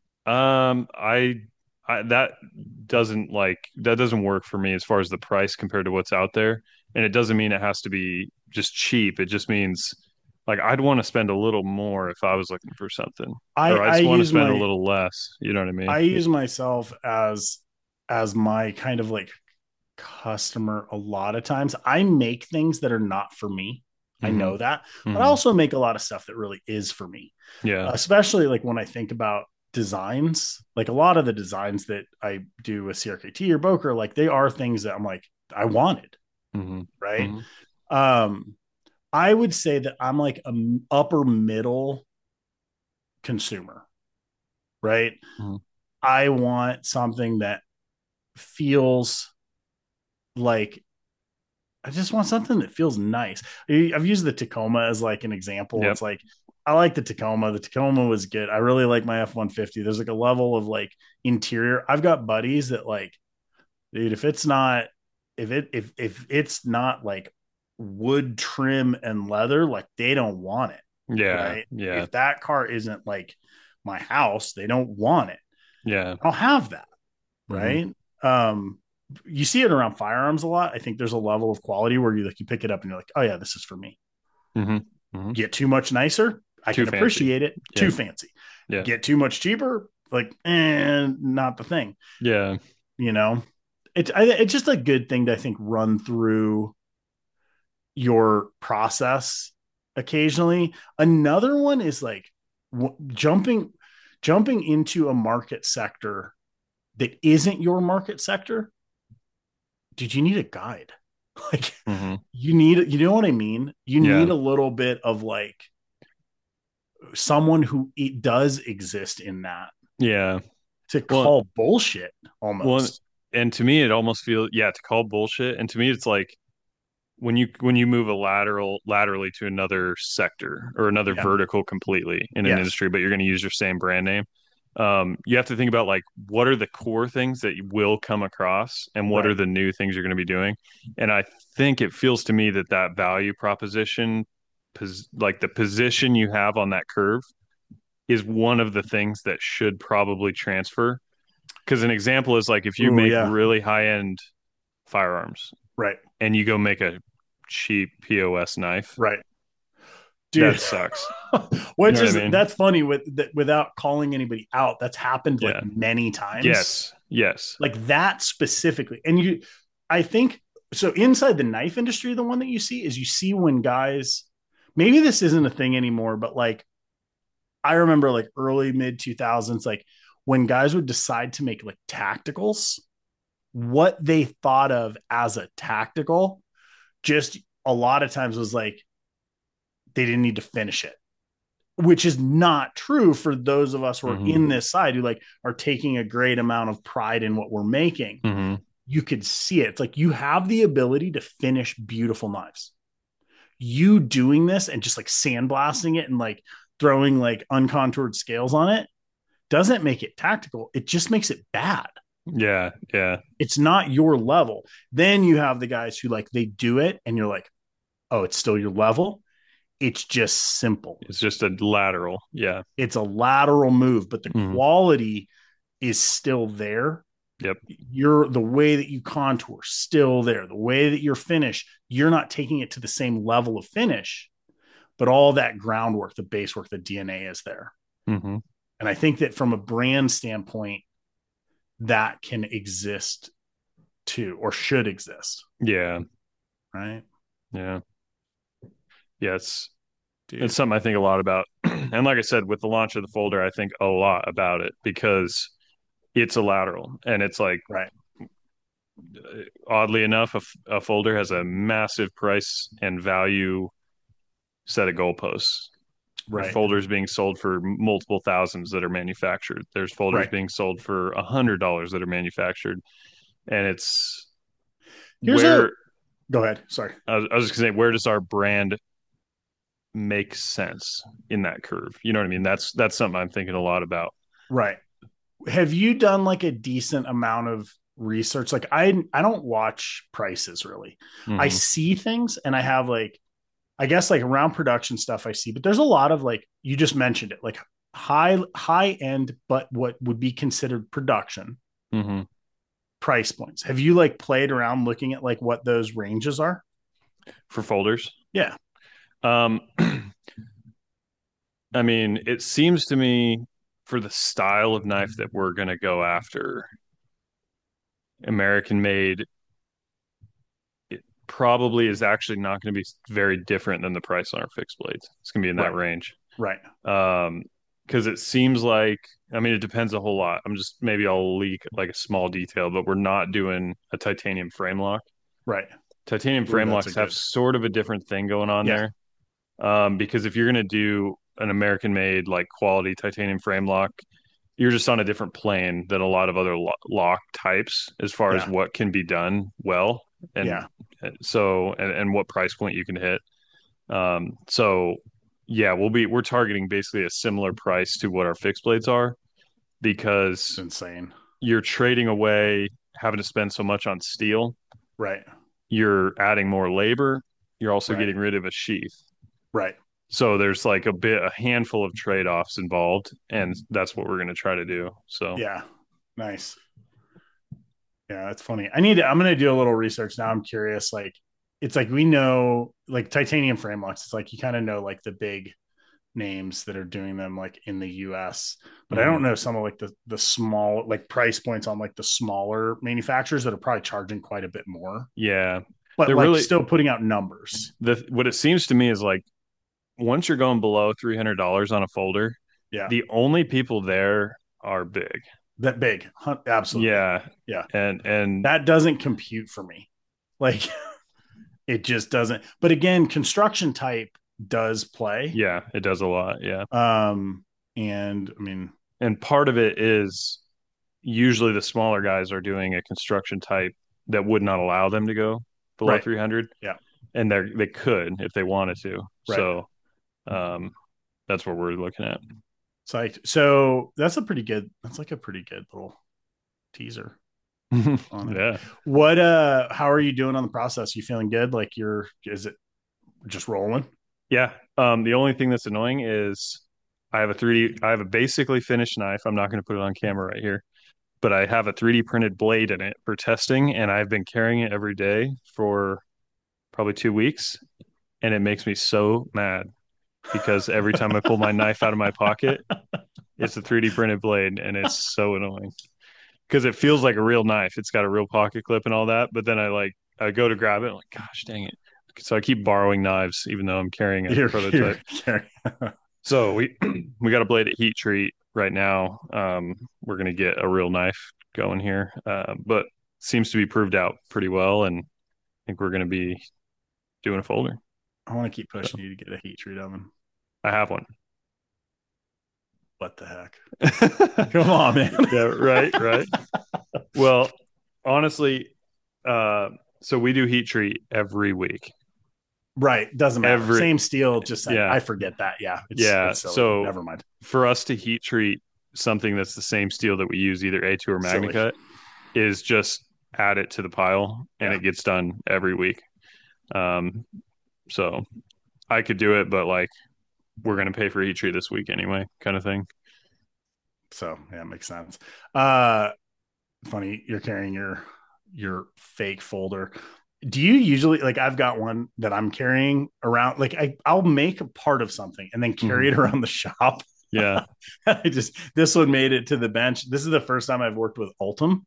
um, I, I that doesn't like that doesn't work for me as far as the price compared to what's out there. And it doesn't mean it has to be just cheap. It just means like I'd want to spend a little more if I was looking for something, I or I I just want to use spend a my little less. You know what I mean? I use myself as as my kind of like customer a lot of times. I make things that are not for me. I Hmm, know that, but I hmm, also make a lot of stuff that really is for me. yeah, Especially like when I think about designs, like a lot of the designs that I do with C R K T or Boker, like they are things that I'm like I wanted, hmm, right? hmm, Um I would say that I'm like a upper middle consumer, right? hmm, I want something that feels like I just want something that feels nice. I've used the Tacoma as like an example. yep, It's like I like the Tacoma. The Tacoma was good. I really like my F one fifty. There's like a level of like interior. I've got buddies that like, dude, if it's not if it if if it's not like wood trim and leather, like they don't want it, yeah, right? yeah, If that car isn't like my house, they don't want it. yeah, I'll have that, hmm, right? Um, you see it around firearms a lot. I think there's a level of quality where you like you pick it up and you're like, oh yeah, this is for me. hmm, hmm. Get too much nicer, I Too can fancy. appreciate it. Yeah, Too fancy. yeah, Get too much cheaper, like, eh, not the thing. yeah. You know, it's I, it's just a good thing to I think run through your process occasionally. Another one is like w- jumping jumping into a market sector that isn't your market sector. Did you need a guide? Like Hmm, you need, you know what I mean? You need yeah, a little bit of like someone who it does exist in that yeah. to Well, call bullshit well, almost. and to me, it almost feels, yeah, to call bullshit. And to me, it's like when you when you move a lateral laterally to another sector or another Yeah. vertical completely in an Yes. industry, but you're going to use your same brand name. Um, you have to think about like what are the core things that you will come across, and what are Right. the new things you're going to be doing. And I think it feels to me that that value proposition, pos- like the position you have on that curve, is one of the things that should probably transfer. Because an example is like if you Oh make yeah. really high end firearms Right. and you go make a cheap P O S knife, Right. Dude. that sucks. You know Which what I is mean? that's funny with that without calling anybody out. That's happened like Yeah. many times. Yes. Yes. Like that specifically. And you I think so inside the knife industry, the one that you see is you see when guys maybe this isn't a thing anymore, but like I remember like early mid two thousands, like when guys would decide to make like tacticals, what they thought of as a tactical just a lot of times was like they didn't need to finish it, which is not true for those of us who are Mm-hmm. in this side who like are taking a great amount of pride in what we're making. Mm-hmm. You could see it. It's like you have the ability to finish beautiful knives. You doing this and just like sandblasting it and like throwing like uncontoured scales on it doesn't make it tactical. It just makes it bad. Yeah. Yeah. It's not your level. Then you have the guys who like they do it and you're like, oh, it's still your level. It's just simple. It's just a lateral. Yeah. It's a lateral move, but the Mm-hmm. quality is still there. Yep. You're the way that you contour still there. The way that you're finished, you're not taking it to the same level of finish, but all that groundwork, the base work, the D N A is there. Mm-hmm. And I think that from a brand standpoint, that can exist too, or should exist. Yeah. Right. Yeah. Yeah. It's, Dude. it's something I think a lot about. And like I said, with the launch of the folder, I think a lot about it because it's a lateral and it's like, Right. oddly enough, a, a folder has a massive price and value set of goalposts. There's Right. folders being sold for multiple thousands that are manufactured. There's folders Right. being sold for a hundred dollars that are manufactured, and it's Here's a where go ahead. Sorry. I was, I was just gonna say, where does our brand make sense in that curve? You know what I mean? That's that's something I'm thinking a lot about. Right. Have you done like a decent amount of research? Like I I don't watch prices really. I Mm-hmm. see things and I have like I guess like around production stuff I see, but there's a lot of like you just mentioned it, like high high end, but what would be considered production Mm-hmm. price points. Have you like played around looking at like what those ranges are? For folders, Yeah. um, I mean, it seems to me for the style of knife that we're gonna go after, American made it probably is actually not going to be very different than the price on our fixed blades. It's going to be in that Right. range. Right. Um, because it seems like, I mean, it depends a whole lot. I'm just maybe I'll leak like a small detail, but we're not doing a titanium frame lock. Right. Titanium Ooh, frame that's a locks have good. sort of a different thing going on Yeah. there. Um, because if you're going to do an American made like quality titanium frame lock, you're just on a different plane than a lot of other lo- lock types as far as Yeah. what can be done well and Yeah. uh, so and, and what price point you can hit. Um, so yeah, we'll be we're targeting basically a similar price to what our fixed blades are It's because insane. you're trading away having to spend so much on steel. Right. You're adding more labor. You're also Right. getting rid of a sheath. Right. So there's like a bit a handful of trade-offs involved, and that's what we're going to try to do. So Yeah. Nice. Yeah, that's funny. I need to, I'm going to do a little research now. I'm curious. Like, it's like we know, like titanium frame locks. It's like you kind of know like the big names that are doing them like in the U S, but I mhm. don't know some of like the the small like price points on like the smaller manufacturers that are probably charging quite a bit more, Yeah, but they're like really still putting out numbers. the what it seems to me is like once you're going below three hundred dollars on a folder, Yeah, the only people there are big. that big, absolutely. Yeah, Yeah, and and that doesn't compute for me. Like it just doesn't. But again, construction type does play. yeah, it does a lot. Yeah, Um, and I mean, and part of it is usually the smaller guys are doing a construction type that would not allow them to go below right. three hundred, Yeah, and they they could if they wanted to. right. So um, that's what we're looking at. Psyched. So that's a pretty good, that's like a pretty good little teaser on it. Yeah. What uh how are you doing on the process? You feeling good? Like you're is it just rolling? Yeah. Um, the only thing that's annoying is I have a three D, I have a basically finished knife. I'm not going to put it on camera right here, but I have a three D printed blade in it for testing, and I've been carrying it every day for probably two weeks, and it makes me so mad because every time I pull my knife out of my pocket, it's a three D printed blade, and it's so annoying because it feels like a real knife. It's got a real pocket clip and all that, but then I like I go to grab it, I'm like, gosh, dang it. So I keep borrowing knives, even though I'm carrying a You're, you're prototype. So we we got a blade at Heat Treat right now. Um, we're gonna get a real knife going here, uh, but seems to be proved out pretty well, and I think we're gonna be doing a folder. I want to keep So pushing you to get a heat treat oven. I have one. What the heck? Come on, man. Yeah, right, right. Well, honestly, uh, so we do Heat Treat every week. Right. Doesn't matter. Every Same steel, just saying. yeah, I forget that. Yeah. It's yeah. it's silly. So Never mind. for us to heat treat something that's the same steel that we use, either A two or Silly. MagnaCut, is just add it to the pile and Yeah. it gets done every week. Um, so I could do it, but like we're gonna pay for heat treat this week anyway, kind of thing. So yeah, it makes sense. Uh funny, you're carrying your your fake folder. Do you usually like I've got one that I'm carrying around, like I, I'll make a part of something and then carry Mhm. it around the shop. Yeah, I just this one made it to the bench. This is the first time I've worked with Ultim.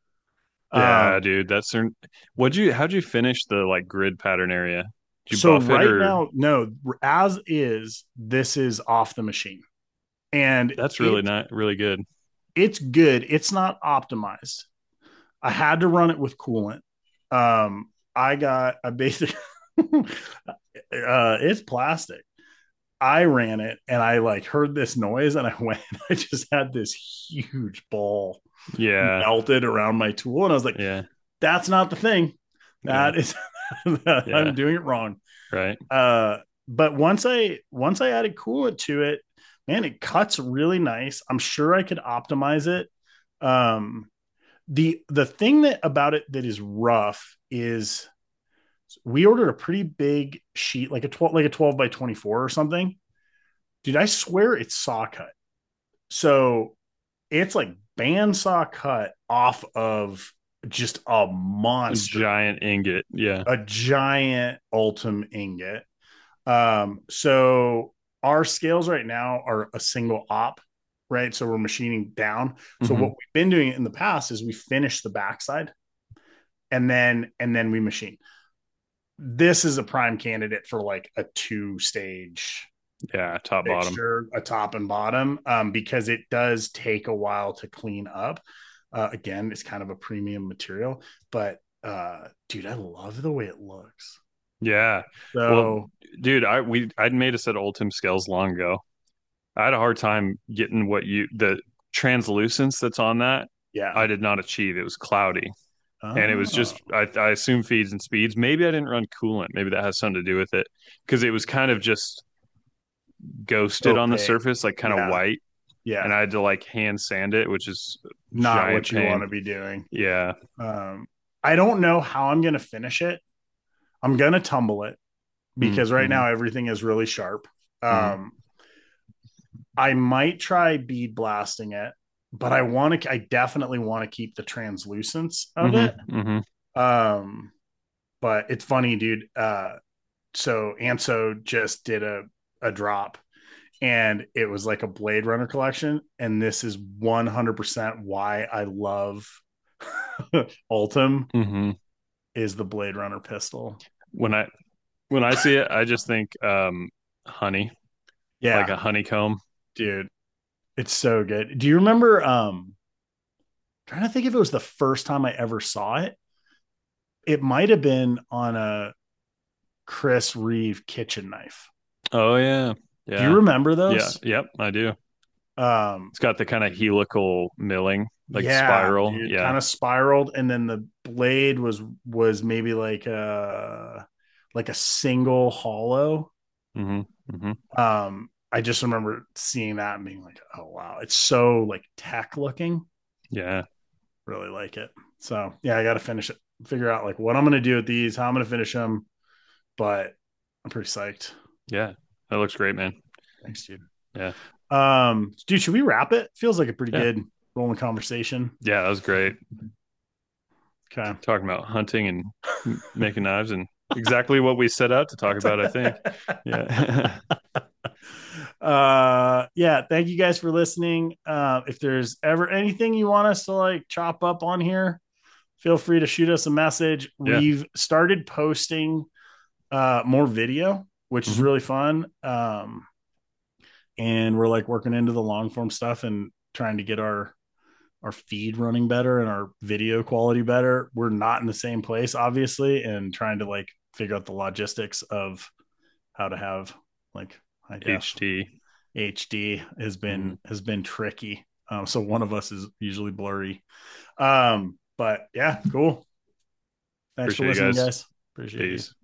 yeah, Um dude. That's certain. What'd you? How'd you finish the like grid pattern area? Did you so buff it right or? now, no, as is, this is off the machine. And That's really it not really good. it's good. It's not optimized. I had to run it with coolant. Um, I got a basic. uh, it's plastic. I ran it and I like heard this noise and I went. I just had this huge ball Yeah, melted around my tool and I was like, yeah, "That's not the thing. yeah, That is, yeah. I'm doing it wrong." Right. Uh, but once I once I added coolant to it, man, it cuts really nice. I'm sure I could optimize it. Um, the the thing that about it that is rough is we ordered a pretty big sheet, like a twelve, like a twelve by twenty-four or something. Dude, I swear it's saw cut. So it's like bandsaw cut off of just a A monster, giant ingot. Yeah. a giant Ultim ingot. Um, so our scales right now are a single op, right? So we're machining down. So what Hmm. we've been doing in the past is we finish the backside and then and then we machine. This is a prime candidate for like a two stage Yeah. Top bottom. fixture, a top and bottom, um, because it does take a while to clean up. Uh, again, it's kind of a premium material, but uh, dude, I love the way it looks. Yeah. Well, So dude, I we I'd made a set of Ultim scales long ago. I had a hard time getting what you the translucence that's on that. yeah. I did not achieve. It was cloudy, and it was Oh, just I I assume feeds and speeds. Maybe I didn't run coolant. Maybe that has something to do with it because it was kind of just ghosted on the opaque. surface, like kind of Yeah. white, and Yeah. I had to like hand sand it, which is a Not giant what you want pain. to be doing. Yeah. Um, I don't know how I'm going to finish it. I'm going to tumble it because right Mm-hmm. now everything is really sharp. Mm-hmm. Um, I might try bead blasting it, but I want to, I definitely want to keep the translucence of it. Mm-hmm. Mm-hmm. Um, but it's funny, dude. Uh, so Anso just did a, a drop and it was like a Blade Runner collection. And this is one hundred percent why I love Ultim Mm-hmm. is the Blade Runner pistol. When I when I see it, I just think um honey, like Yeah, a honeycomb. dude, it's so good. Do you remember? Um, trying to think if it was the first time I ever saw it. It might have been on a Chris Reeve kitchen knife. Oh yeah. Do you Yeah. remember Yeah. those? Yep, I do. Um, It's got the kind of helical milling, like yeah, spiral. dude, Yeah. kind of spiraled, and then the blade was was maybe like a like a single hollow. Mm-hmm. Mm-hmm. Um, I just remember seeing that and being like, "Oh wow, it's so like tech looking." Yeah. Really like it. So yeah, I got to finish it. Figure out like what I'm gonna do with these, how I'm gonna finish them. But I'm pretty psyched. Yeah. That looks great, man. Thanks, dude. Yeah. Um, dude, should we wrap it? Feels like a pretty Yeah. good rolling conversation. Yeah, that was great. Okay. Talking about hunting and m- making knives and exactly what we set out to talk about, I think. Yeah. uh yeah, thank you guys for listening. Uh if there's ever anything you want us to like chop up on here, feel free to shoot us a message. Yeah. We've started posting uh more video, which is Hmm. really fun. Um and we're like working into the long form stuff and trying to get our our feed running better and our video quality better. We're not in the same place, obviously, and trying to like figure out the logistics of how to have like high def H D. H D has been Mm. has been tricky. Um, so one of us is usually blurry. Um, but yeah, cool. Thanks for Appreciate you listening, guys. guys. Appreciate you. Peace.